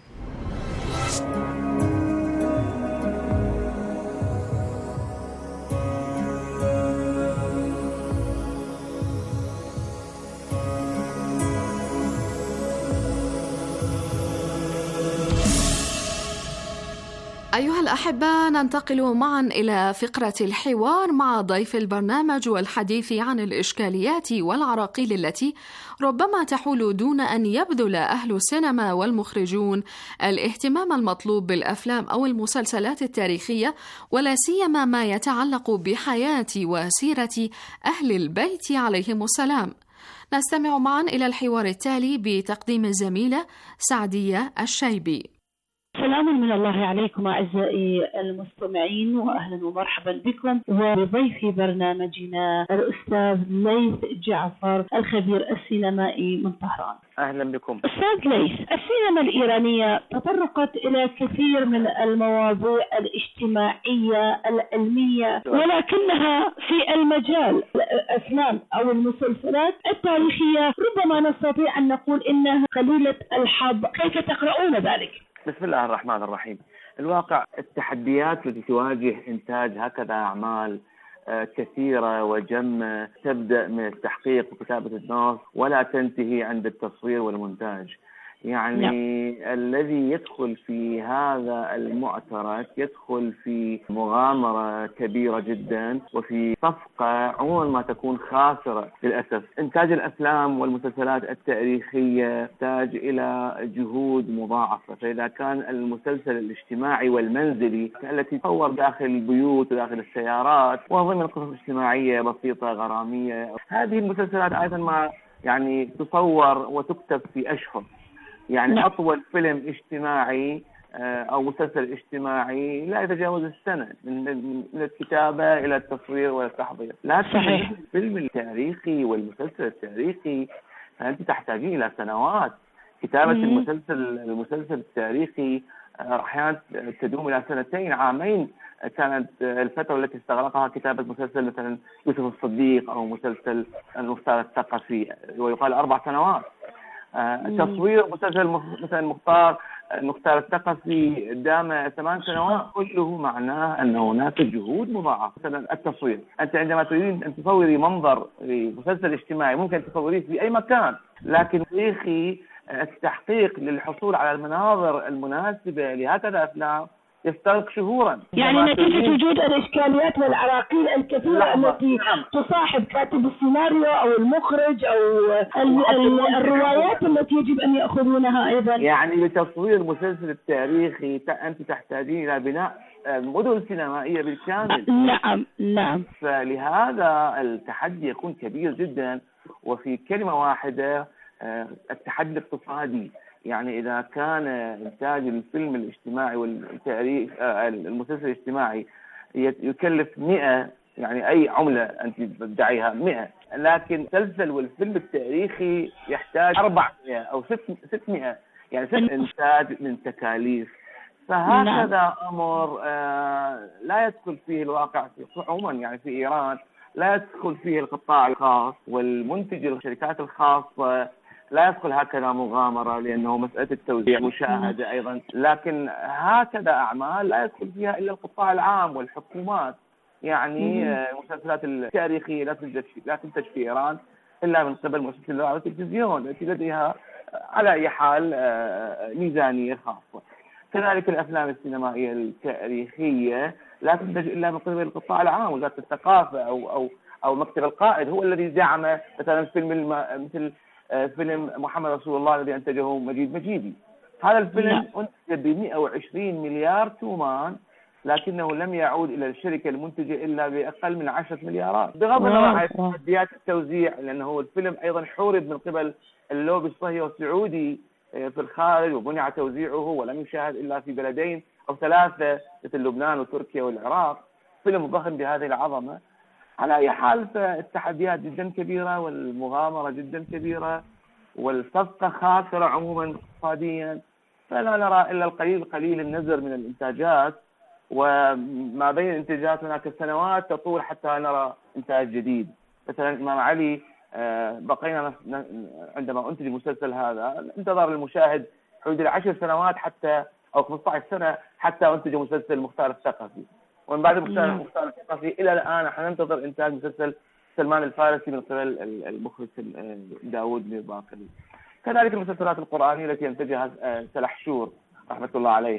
أيها الأحبة، ننتقل معا إلى فقرة الحوار مع ضيف البرنامج والحديث عن الإشكاليات والعراقيل التي ربما تحول دون أن يبذل أهل السينما والمخرجون الاهتمام المطلوب بالأفلام أو المسلسلات التاريخية، ولا سيما ما يتعلق بحياة وسيرة أهل البيت عليهم السلام. نستمع معا إلى الحوار التالي بتقديم الزميلة سعدية الشيبي. سلام من الله عليكم أعزائي المستمعين، وأهلا ومرحبا بكم وبضيف برنامجنا الأستاذ ليث جعفر الخبير السينمائي من طهران. أهلا بكم أستاذ ليث. السينما الإيرانية تطرقت إلى كثير من المواضيع الاجتماعية العلمية، ولكنها في المجال الأفلام أو المسلسلات التاريخية ربما نستطيع أن نقول إنها قليلة الحظ. كيف تقرؤون ذلك؟ بسم الله الرحمن الرحيم. الواقع التحديات التي تواجه إنتاج هكذا أعمال كثيرة وجمة تبدأ من التحقيق وكتابة النص ولا تنتهي عند التصوير والمونتاج. يعني لا. الذي يدخل في هذا المعترك يدخل في مغامرة كبيرة جدا وفي صفقة عموما ما تكون خاسرة للأسف. إنتاج الأفلام والمسلسلات التاريخية يحتاج إلى جهود مضاعفة، فإذا كان المسلسل الاجتماعي والمنزلي التي تصور داخل البيوت وداخل السيارات وضمن قصص اجتماعية بسيطة غرامية، هذه المسلسلات أيضا ما يعني تصور وتكتب في أشهر. يعني لا. أطول فيلم اجتماعي أو مسلسل اجتماعي لا يتجاوز السنة من الكتابة إلى التصوير والتحضير. لكن الفيلم التاريخي والمسلسل التاريخي فأنت تحتاجين إلى سنوات. كتابة المسلسل المسلسل التاريخي أحيانا تدوم إلى سنتين عامين. كانت الفترة التي استغرقها كتابة مسلسل مثلا يوسف الصديق أو مسلسل المختار الثقفي ويقال أربع سنوات. تصوير مسلسل مثلا المختار المختار الثقفي دام ثمان سنوات. كله معناه أن هناك جهود مضاعفة. مثلا التصوير، أنت عندما تريدين أن تصوري منظر مسلسل اجتماعي ممكن تصوريه في أي مكان، لكن تاريخي التحقيق للحصول على المناظر المناسبة لهكذا أفلام يستغرق شهورا. يعني نتيجة وجود الإشكاليات والعراقيل الكثيرة التي تصاحب كاتب السيناريو أو المخرج أو الروايات التي يجب أن يأخذونها أيضا. يعني لتصوير المسلسل التاريخي أنت تحتاجين إلى بناء مدن سينمائية بالكامل. نعم نعم. فلهذا التحدي يكون كبير جدا. وفي كلمة واحدة التحدي الاقتصادي. يعني إذا كان إنتاج الفيلم الاجتماعي والتاريخ المسلسل الاجتماعي يكلف مئة، يعني أي عملة أنت تدعيها مئة، لكن المسلسل والفيلم التاريخي يحتاج أربعمئة أو ستمئة. يعني ست إنتاج من تكاليف. فهكذا أمر لا يدخل فيه الواقع في عموما يعني في إيران، لا يدخل فيه القطاع الخاص والمنتج الشركات الخاصة، لا يدخل هكذا مغامرة، لأنه مسألة التوزيع مشاهدة أيضا، لكن هكذا أعمال لا يدخل فيها إلا القطاع العام والحكومات. يعني المسلسلات التاريخية لا تنتج لا تنتج في إيران إلا من قبل مؤسسة الإذاعة والتلفزيون التي لديها على أي حال ميزانية خاصة. كذلك الأفلام السينمائية التاريخية لا تنتج إلا من قبل القطاع العام، وزارة الثقافة أو أو أو مكتب القائد هو الذي دعم مثلا فيلم الم... مثل فيلم محمد رسول الله الذي أنتجه مجيد مجيدي. هذا الفيلم أنتج ب مئة وعشرين مليار تومان، لكنه لم يعود إلى الشركة المنتجة إلا بأقل من عشرة مليارات، بغض النظر عن تحديات التوزيع، لأنه الفيلم أيضا حورب من قبل اللوبي الصهيوني والسعودي في الخارج، ومنع توزيعه ولم يشاهد إلا في بلدين أو ثلاثة مثل لبنان وتركيا والعراق. فيلم ضخم بهذه العظمة. على أي حال التحديات جدا كبيرة والمغامرة جدا كبيرة والصفقة خاسرة عموما اقتصاديا، فلا نرى إلا القليل القليل النزر من الإنتاجات، وما بين الإنتاجات هناك سنوات تطول حتى نرى إنتاج جديد. مثلا إمام علي بقينا عندما أنتج المسلسل هذا انتظر المشاهد حدود العشر سنوات حتى أو خمسة عشر سنة حتى أنتج مسلسل مختار الثقفي، ومن بعد مختار الثقفي إلى الآن نحن ننتظر إنتاج مسلسل سلمان الفارسي من قبل المخرج داود ميرباقري. كذلك المسلسلات القرآنية التي أنتجها سلحشور رحمة الله عليه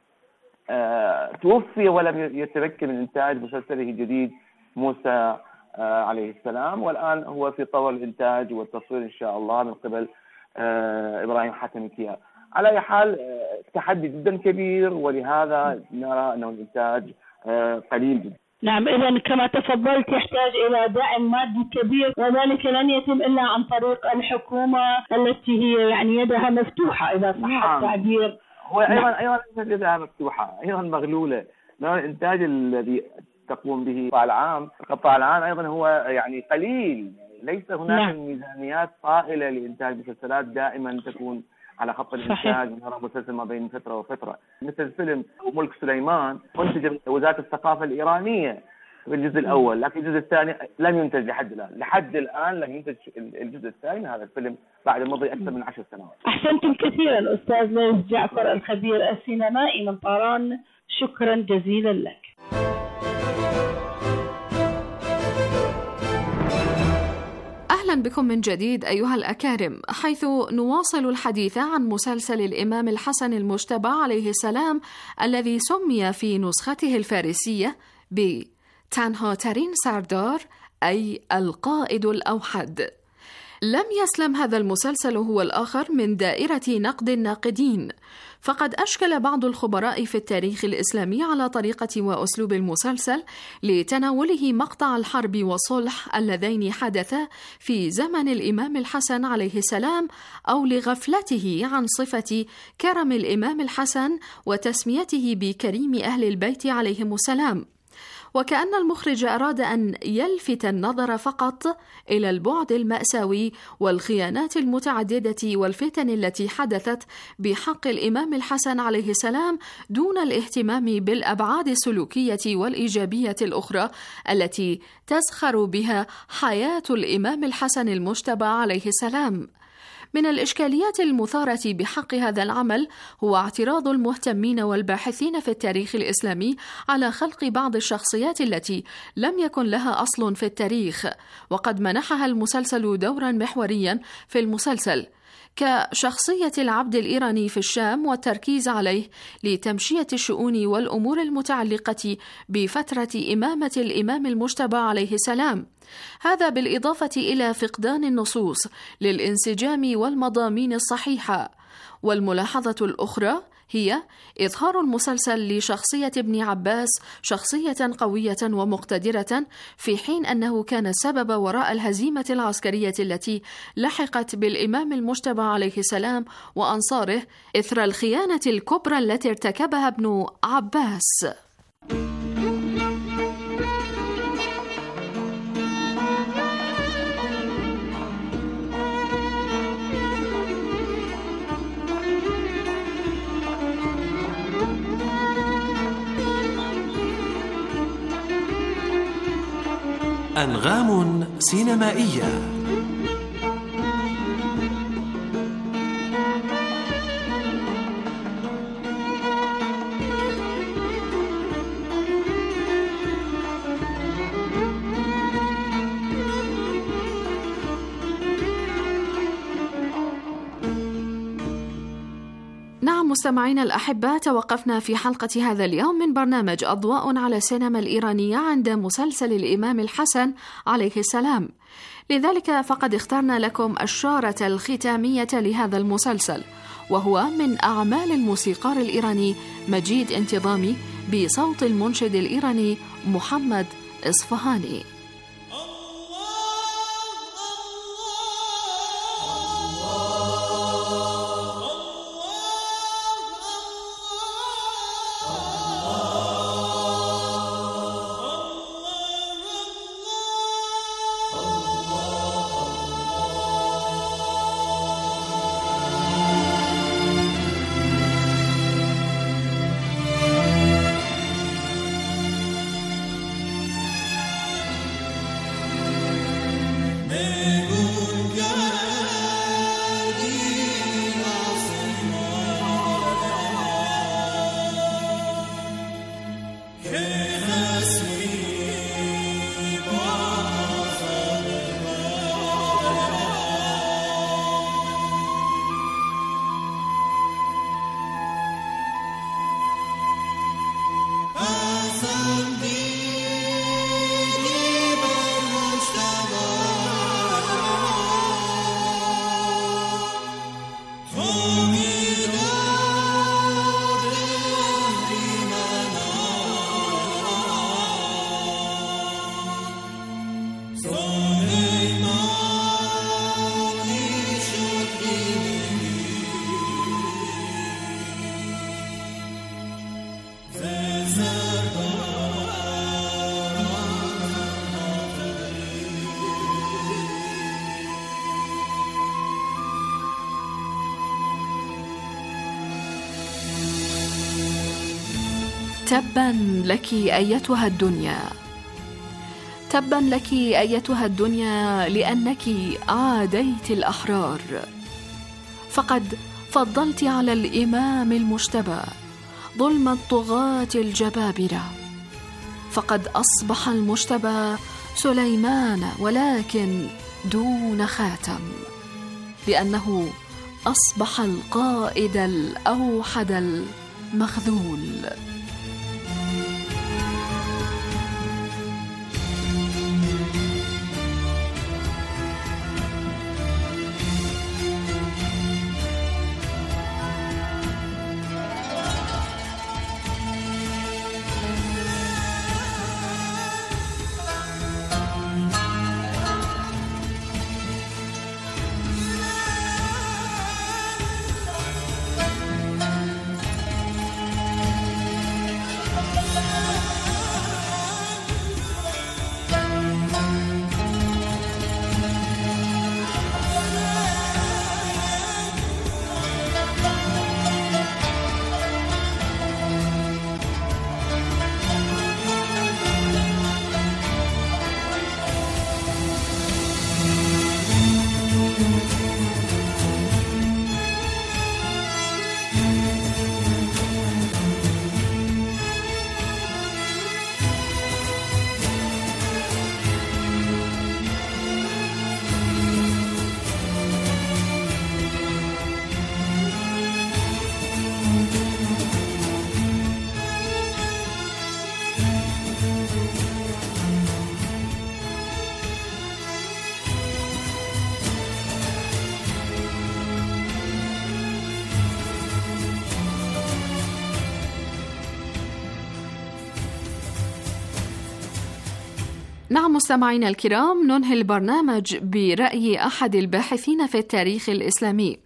توفي ولم يتمكن من إنتاج مسلسله الجديد موسى عليه السلام، والآن هو في طور الإنتاج والتصوير إن شاء الله من قبل إبراهيم حاتم كيا. على أي حال تحدي جدا كبير، ولهذا نرى أنه الإنتاج قليل جدا. نعم، إذا كما تفضلت يحتاج إلى دعم مادي كبير، وذلك لن يتم إلا عن طريق الحكومة التي هي يعني يدها مفتوحة إذا صح التعبير. هو أيضا أيضا يدها مفتوحة، أيضا مغلولة. الإنتاج الذي تقوم به القطاع العام القطاع العام أيضا هو يعني قليل، ليس هناك ميزانيات طائلة لإنتاج مسلسلات دائما تكون على خط الإنتاج، نرى مسلسل ما بين فترة وفترة. مثل فيلم ملك سليمان أنتج وزارة الثقافة الإيرانية في الجزء الأول، لكن الجزء الثاني لم ينتج لحد الآن لحد الآن لم ينتج الجزء الثاني من هذا الفيلم بعد مضي أكثر من عشر سنوات. أحسنتم كثيرا أستاذ ليث جعفر الخبير السينمائي من طهران، شكرا جزيلا لك. أهلا بكم من جديد أيها الأكارم، حيث نواصل الحديث عن مسلسل الإمام الحسن المجتبى عليه السلام الذي سمي في نسخته الفارسية بتنها ترين سردار، أي القائد الأوحد. لم يسلم هذا المسلسل هو الآخر من دائرة نقد الناقدين، فقد أشكل بعض الخبراء في التاريخ الإسلامي على طريقة وأسلوب المسلسل لتناوله مقطع الحرب والصلح اللذين حدثا في زمن الإمام الحسن عليه السلام، أو لغفلته عن صفة كرم الإمام الحسن وتسميته بكريم أهل البيت عليهم السلام، وكأن المخرج أراد أن يلفت النظر فقط إلى البعد المأساوي والخيانات المتعددة والفتن التي حدثت بحق الإمام الحسن عليه السلام، دون الاهتمام بالأبعاد السلوكية والإيجابية الأخرى التي تزخر بها حياة الإمام الحسن المجتبى عليه السلام. من الإشكاليات المثارة بحق هذا العمل هو اعتراض المهتمين والباحثين في التاريخ الإسلامي على خلق بعض الشخصيات التي لم يكن لها أصل في التاريخ، وقد منحها المسلسل دورا محوريا في المسلسل، كشخصية العبد الإيراني في الشام والتركيز عليه لتمشية الشؤون والأمور المتعلقة بفترة إمامة الإمام المجتبى عليه السلام. هذا بالإضافة إلى فقدان النصوص للانسجام والمضامين الصحيحة. والملاحظة الأخرى هي إظهار المسلسل لشخصية ابن عباس شخصية قوية ومقتدرة، في حين أنه كان السبب وراء الهزيمة العسكرية التي لحقت بالإمام المجتبى عليه السلام وأنصاره إثر الخيانة الكبرى التي ارتكبها ابن عباس. أنغام سينمائية. نعم مستمعينا الأحباء، توقفنا في حلقة هذا اليوم من برنامج أضواء على السينما الإيرانية عند مسلسل الإمام الحسن عليه السلام. لذلك فقد اخترنا لكم الشارة الختامية لهذا المسلسل، وهو من أعمال الموسيقار الإيراني مجيد انتظامي بصوت المنشد الإيراني محمد إصفهاني. تبا لك أيتها الدنيا، تبا لك أيتها الدنيا لأنك عاديت الأحرار، فقد فضلت على الإمام المجتبى ظلم الطغاة الجبابرة، فقد أصبح المجتبى سليمان ولكن دون خاتم، لأنه أصبح القائد الأوحد المخذول. نعم مستمعينا الكرام، ننهي البرنامج برأي أحد الباحثين في التاريخ الإسلامي،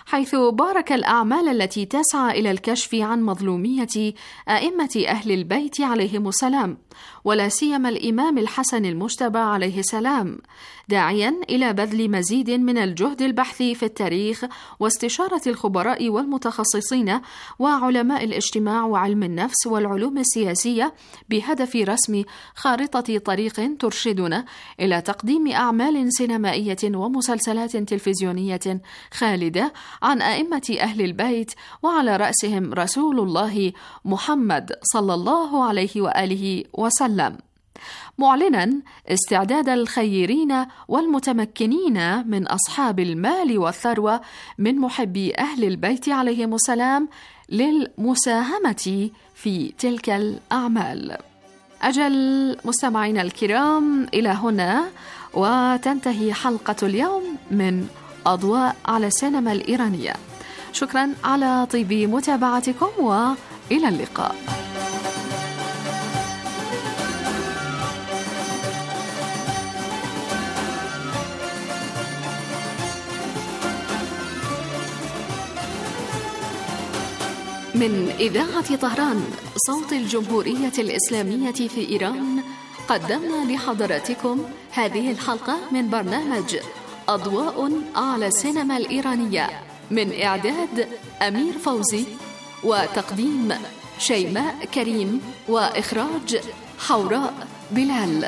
حيث بارك الأعمال التي تسعى إلى الكشف عن مظلومية أئمة أهل البيت عليهم السلام، ولا سيما الإمام الحسن المجتبى عليه السلام، داعيا إلى بذل مزيد من الجهد البحثي في التاريخ واستشارة الخبراء والمتخصصين وعلماء الاجتماع وعلم النفس والعلوم السياسية بهدف رسم خارطة طريق ترشدنا إلى تقديم أعمال سينمائية ومسلسلات تلفزيونية خالدة عن أئمة أهل البيت، وعلى رأسهم رسول الله محمد صلى الله عليه وآله وسلم، معلنا استعداد الخيرين والمتمكنين من أصحاب المال والثروة من محبي أهل البيت عليهم السلام للمساهمة في تلك الأعمال. أجل مستمعينا الكرام، إلى هنا وتنتهي حلقة اليوم من أضواء على السينما الإيرانية. شكرا على طيب متابعتكم وإلى اللقاء. من إذاعة طهران صوت الجمهورية الإسلامية في إيران، قدمنا لحضراتكم هذه الحلقة من برنامج أضواء على السينما الإيرانية، من إعداد أمير فوزي وتقديم شيماء كريم وإخراج حوراء بلال.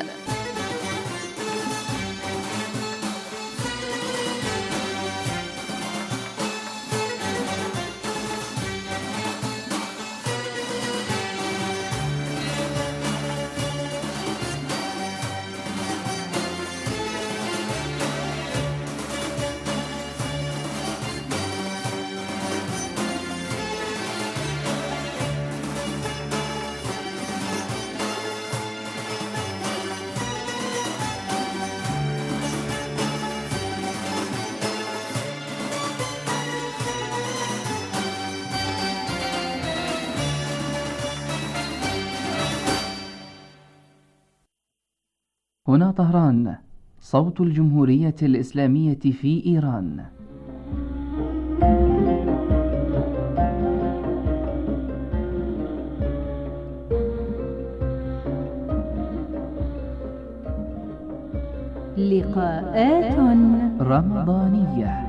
هنا طهران صوت الجمهورية الإسلامية في إيران. لقاءات رمضانية.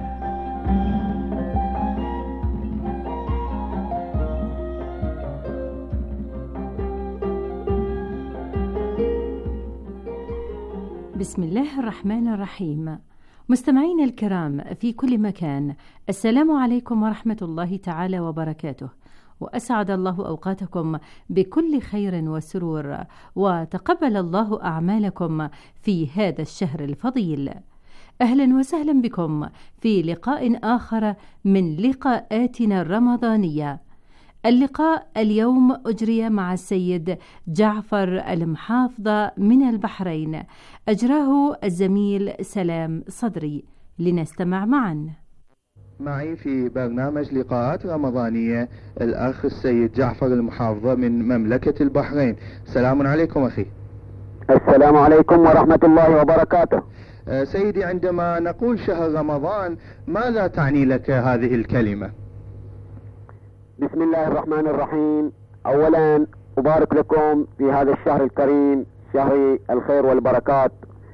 بسم الله الرحمن الرحيم. مستمعين الكرام في كل مكان، السلام عليكم ورحمة الله تعالى وبركاته، وأسعد الله أوقاتكم بكل خير وسرور، وتقبل الله أعمالكم في هذا الشهر الفضيل. أهلا وسهلا بكم في لقاء آخر من لقاءاتنا الرمضانية. اللقاء اليوم أجري مع السيد جعفر المحافظ من البحرين، أجراه الزميل سلام صدري. لنستمع معا. معي في برنامج لقاءات رمضانية الأخ السيد جعفر المحافظ من مملكة البحرين. السلام عليكم أخي. السلام عليكم ورحمة الله وبركاته. سيدي، عندما نقول شهر رمضان ماذا تعني لك هذه الكلمة؟ بسم الله الرحمن الرحيم. أولا أبارك لكم في هذا الشهر الكريم، شهر الخير والبركات،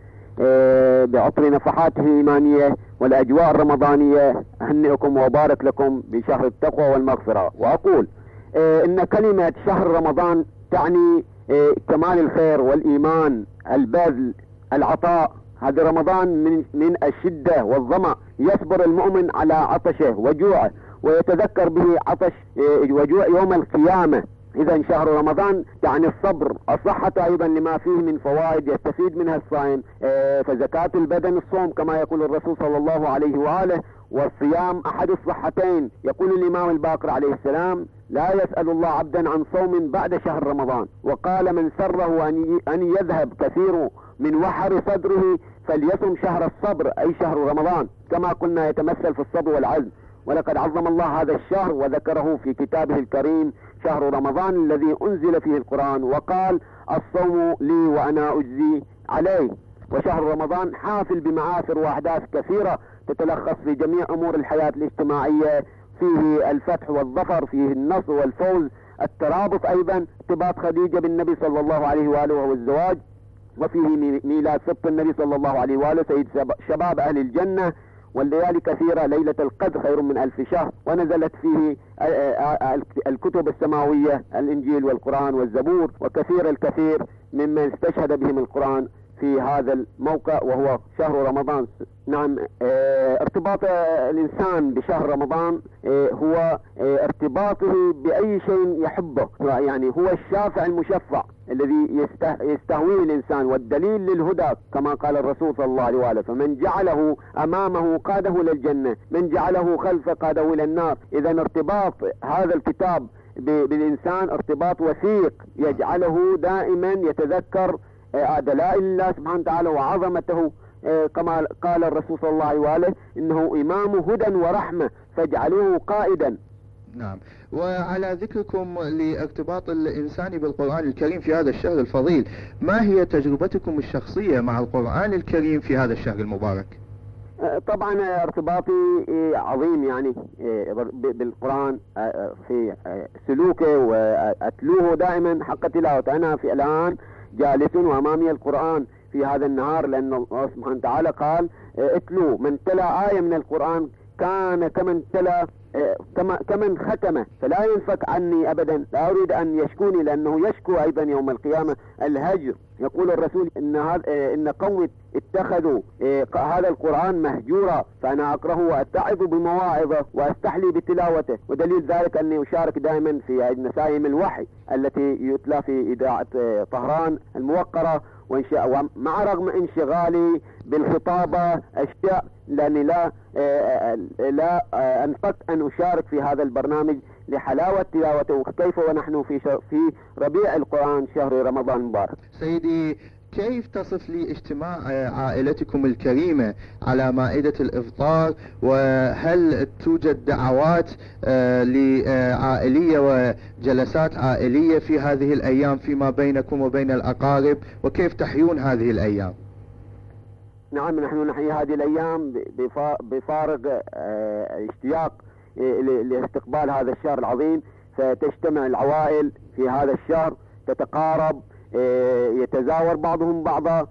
بعطر نفحاته الإيمانية والأجواء الرمضانية. أهنئكم وأبارك لكم بشهر التقوى والمغفرة. وأقول إن كلمة شهر رمضان تعني كمال الخير والإيمان، البذل، العطاء. هذا رمضان من من الشدة والظمأ يصبر المؤمن على عطشه وجوعه، ويتذكر به عطش وجوع يوم القيامة. إذا شهر رمضان يعني الصبر، الصحة أيضا لما فيه من فوائد يستفيد منها الصائم، فزكاة البدن الصوم كما يقول الرسول صلى الله عليه وآله، والصيام أحد الصحتين. يقول الإمام الباقر عليه السلام: لا يسأل الله عبدا عن صوم بعد شهر رمضان، وقال: من سره أن يذهب كثير من وحر صدره فليصم شهر الصبر، أي شهر رمضان. كما قلنا يتمثل في الصبر والعزم. ولقد عظم الله هذا الشهر وذكره في كتابه الكريم: شهر رمضان الذي أنزل فيه القرآن، وقال: الصوم لي وأنا أجزي عليه. وشهر رمضان حافل بمعاصر وأحداث كثيرة تتلخص في جميع أمور الحياة الاجتماعية، فيه الفتح والظفر، فيه النصر والفوز، الترابط أيضا، ارتباط خديجة بالنبي صلى الله عليه وآله وهو الزواج، وفيه ميلاد سبط النبي صلى الله عليه وآله سيد شباب أهل الجنة، والليالي كثيرة، ليلة القدر خير من ألف شهر، ونزلت فيه الكتب السماوية، الإنجيل والقرآن والزبور، وكثير الكثير ممن استشهد بهم القرآن في هذا الموقع وهو شهر رمضان. نعم، ارتباط الإنسان بشهر رمضان هو ارتباطه بأي شيء يحبه، يعني هو الشافع المشفع الذي يستهويه الإنسان والدليل للهدى كما قال الرسول صلى الله عليه وآله: فمن جعله أمامه قاده للجنة، من جعله خلفه قاده إلى النار. إذا ارتباط هذا الكتاب بالإنسان ارتباط وثيق يجعله دائما يتذكر دلائل الله سبحانه وتعالى وعظمته، كما قال الرسول صلى الله عليه وآله: إنه إمام هدى ورحمة فاجعلوه قائدا. نعم. وعلى ذكركم لارتباط الإنسان بالقرآن الكريم في هذا الشهر الفضيل، ما هي تجربتكم الشخصية مع القرآن الكريم في هذا الشهر المبارك؟ طبعا ارتباطي عظيم يعني بالقرآن في سلوكه، وأتلوه دائما حق تلاوته. أنا في الآن جالس وأمامي القرآن في هذا النهار، لأن الله سبحانه وتعالى قال: اتلو، من تلا آية من القرآن كان كمن تلا كما كمن ختمه، فلا ينفك عني أبدا، لا أريد أن يشكوني، لأنه يشكو أيضا يوم القيامة الهجر. يقول الرسول إن إن قوم اتخذوا هذا القرآن مهجورا، فأنا أقرأه وأتعظ بمواعظه وأستحلي بتلاوته، ودليل ذلك أني أشارك دائما في نسائم الوحي التي يتلى في إذاعة طهران الموقرة، ومع رغم انشغالي بالخطابة أشياء لأني لا لا أنفك أن أشارك في هذا البرنامج لحلاوة تلاوته، وكيف ونحن في في ربيع القرآن شهر رمضان المبارك. سيدي، كيف تصف لي اجتماع عائلتكم الكريمة على مائدة الإفطار؟ وهل توجد دعوات لعائلية وجلسات عائلية في هذه الأيام فيما بينكم وبين الأقارب؟ وكيف تحيون هذه الأيام؟ نعم، نحن نحيي هذه الأيام بفارغ اشتياق لاستقبال هذا الشهر العظيم، فتجتمع العوائل في هذا الشهر، تتقارب، يتزاور بعضهم بعضا،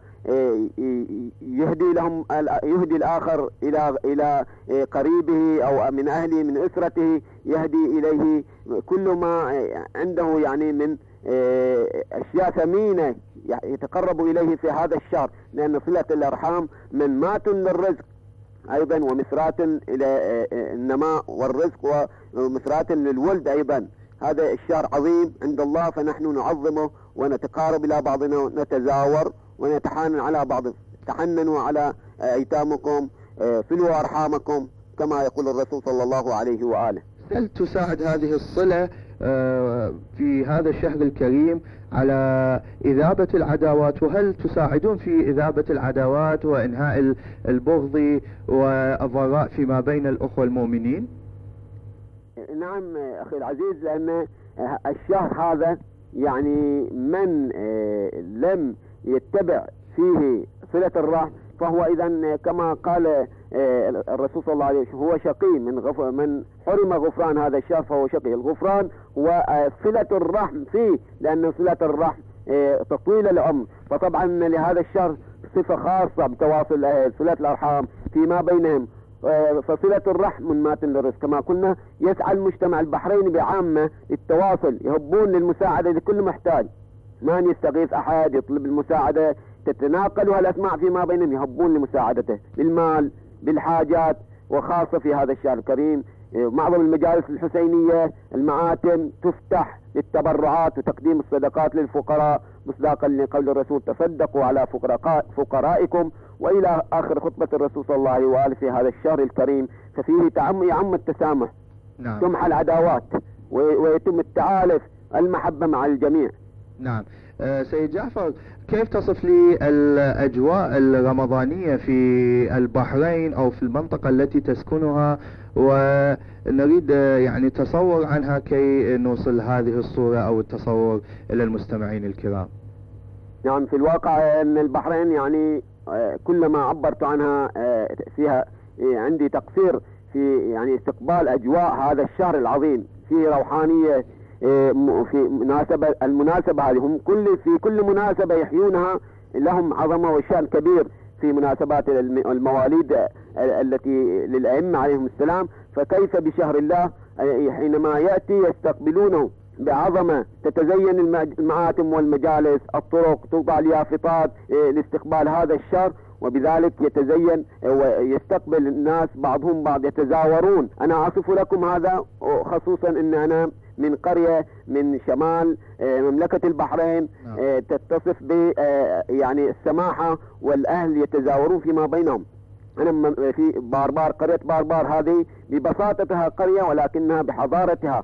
يهدي لهم يهدي الآخر إلى إلى قريبه أو من أهله من أسرته، يهدي إليه كل ما عنده يعني من أشياء ثمينة يتقرب إليه في هذا الشهر، لأن صلة الأرحام من مات للرزق أيضا، ومثرات إلى النماء والرزق، ومثرات للولد أيضا. هذا الشهر عظيم عند الله، فنحن نعظمه ونتقارب إلى بعضنا، نتزاور ونتحانن على بعض. تحننوا على أيتامكم، صلوا أرحامكم، كما يقول الرسول صلى الله عليه وآله. هل تساعد هذه الصلة في هذا الشهر الكريم على إذابة العداوات؟ وهل تساعدون في إذابة العداوات وإنهاء البغض والضراء فيما بين الأخوة المؤمنين؟ نعم أخي العزيز، لأن الشهر هذا يعني من لم يتبع فيه صلة الرحم فهو إذا كما قال الرسول صلى الله عليه وسلم هو شقي، من غفر من حرم غفران هذا الشهر فهو شقي. الغفران هو صلة الرحم فيه، لأن صلة الرحم تطويل العمر، فطبعا لهذا الشهر صفة خاصة بتواصل صلة الأرحام فيما بينهم، فصلة الرحم من مات للرزق. كما قلنا يسعى المجتمع البحريني بعامة للتواصل، يهبون للمساعدة لكل محتاج، من يستغيث أحد يطلب المساعدة تتناقلها الأسماع فيما بينهم، يهبون لمساعدته بالمال بالحاجات، وخاصة في هذا الشهر الكريم معظم المجالس الحسينية المآتم تفتح للتبرعات وتقديم الصدقات للفقراء مصداقا لقول الرسول: تصدقوا على فقرائكم، وإلى آخر خطبة الرسول صلى الله عليه وآله في هذا الشهر الكريم. ففيه تعم يعم التسامح، نعم. تمحى العداوات ويتم التعالف، المحبة مع الجميع. نعم. أه سيد جعفر، كيف تصف لي الأجواء الرمضانية في البحرين أو في المنطقة التي تسكنها، ونريد يعني تصور عنها كي نوصل هذه الصورة أو التصور إلى المستمعين الكرام؟ نعم، في الواقع أن البحرين يعني كلما عبرت عنها فيها عندي تقصير في يعني استقبال أجواء هذا الشهر العظيم، فيه روحانية في مناسبة المناسبة هذه. هم كل في كل مناسبة يحيونها لهم عظمة وشأن كبير في مناسبات المواليد التي للأئمة عليهم السلام، فكيف بشهر الله حينما يأتي يستقبلونه بعظمة، تتزين المآتم والمجالس، الطرق توضع اليافطات لاستقبال هذا الشهر، وبذلك يتزين ويستقبل الناس بعضهم بعض يتزاورون. أنا أصف لكم هذا خصوصا أن أنا من قرية من شمال مملكة البحرين تتصف ب يعني السماحة والأهل يتزاورون فيما بينهم. أنا في باربار، قرية باربار هذه ببساطتها قرية ولكنها بحضارتها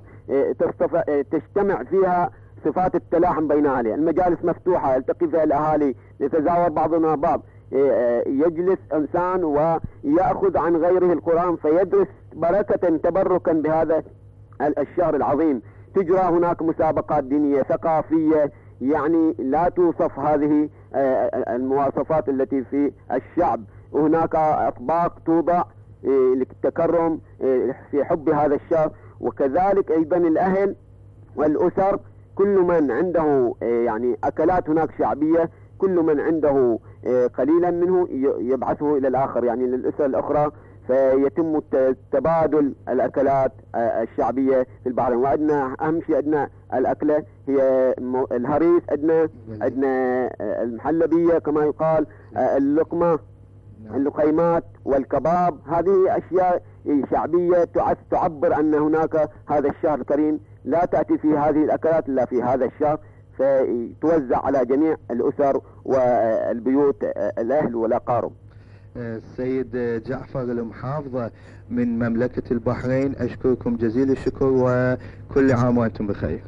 تجتمع فيها صفات التلاحم بين أهلها. المجالس مفتوحة يلتقي فيها الأهالي، يتزاور بعضنا بعض، يجلس إنسان ويأخذ عن غيره القرآن فيدرس بركة تبركا بهذا الشهر العظيم. تجرى هناك مسابقات دينية ثقافية، يعني لا توصف هذه المواصفات التي في الشعب. وهناك أطباق توضع للتكرم في حب هذا الشهر، وكذلك أيضا الأهل والأسر، كل من عنده يعني أكلات هناك شعبية، كل من عنده قليلا منه يبعثه إلى الآخر يعني للأسر الأخرى، فيتم تبادل الأكلات الشعبية في البحرين. وعندنا أهم شيء عندنا الأكلة هي الهريس، عندنا عندنا المحلبية كما يقال، اللقمة، اللقيمات والكباب. هذه أشياء شعبية تعبر أن هناك هذا الشهر الكريم لا تأتي في هذه الأكلات إلا في هذا الشهر، فتوزع على جميع الأسر والبيوت الأهل والأقارب. السيد جعفر المحافظة من مملكة البحرين، أشكركم جزيل الشكر وكل عام وأنتم بخير.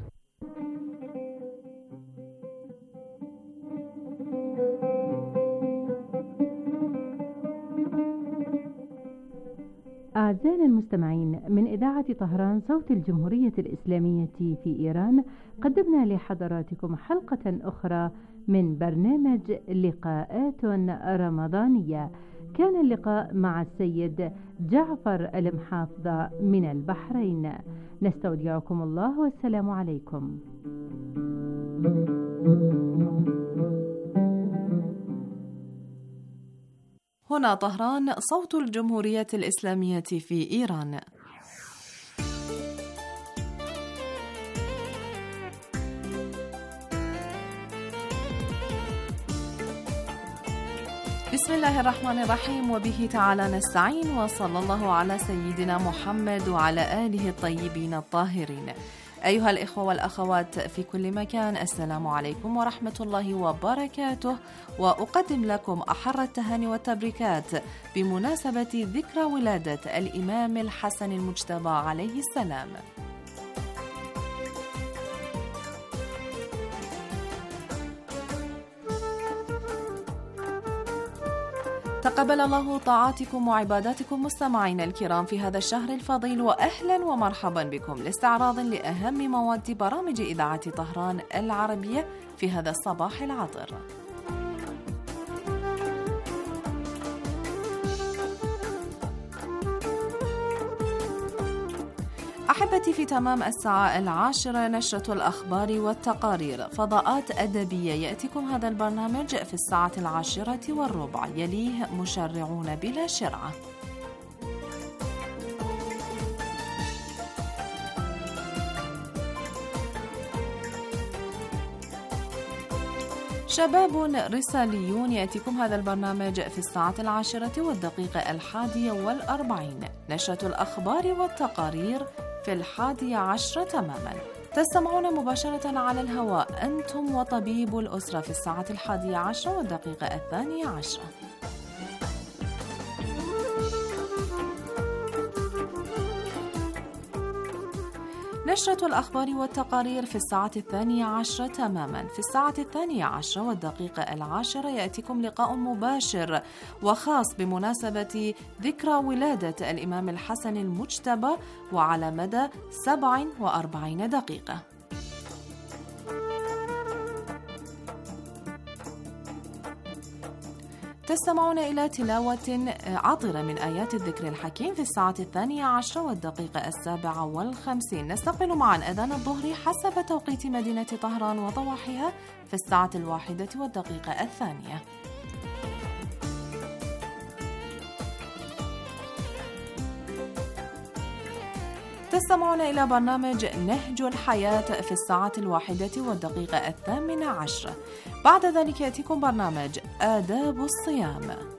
أعزائنا المستمعين، من إذاعة طهران صوت الجمهورية الإسلامية في إيران، قدمنا لحضراتكم حلقة أخرى من برنامج لقاءات رمضانية. كان اللقاء مع السيد جعفر المحافظة من البحرين. نستودعكم الله والسلام عليكم. هنا طهران صوت الجمهورية الإسلامية في إيران. بسم الله الرحمن الرحيم، وبه تعالى نستعين، وصلى الله على سيدنا محمد وعلى آله الطيبين الطاهرين. أيها الإخوة والأخوات في كل مكان، السلام عليكم ورحمة الله وبركاته، وأقدم لكم أحر التهاني والتبريكات بمناسبة ذكرى ولادة الإمام الحسن المجتبى عليه السلام. تقبل الله طاعاتكم وعباداتكم مستمعين الكرام في هذا الشهر الفضيل، وأهلا ومرحبا بكم لاستعراض لأهم مواد برامج إذاعة طهران العربية في هذا الصباح العطر. أحبتي، في تمام الساعة العاشرة نشرة الأخبار والتقارير، فضاءات أدبية. يأتيكم هذا البرنامج في الساعة العاشرة والربع، يليه مشرعون بلا شرعة. شباب رساليون. يأتيكم هذا البرنامج في الساعة العاشرة والدقيقة الحادية والأربعين. نشرة الأخبار والتقارير في الحادية عشرة تماما. تستمعون مباشرة على الهواء أنتم وطبيب الأسرة في الساعة الحادية عشرة والدقيقة الثانية عشرة. نشرة الأخبار والتقارير في الساعة الثانية عشرة تماما. في الساعة الثانية عشرة والدقيقة العاشرة يأتيكم لقاء مباشر وخاص بمناسبة ذكرى ولادة الإمام الحسن المجتبى، وعلى مدى سبع وأربعين دقيقة. تستمعون إلى تلاوة عطرة من آيات الذكر الحكيم في الساعة الثانية عشرة والدقيقة السابعة والخمسين. نستقبل معا أذان الظهر حسب توقيت مدينة طهران وضواحيها في الساعة الواحدة والدقيقة الثانية. تستمعون إلى برنامج نهج الحياة في الساعة الواحدة والدقيقة الثامنة عشرة. بعد ذلك يأتيكم برنامج آداب الصيام.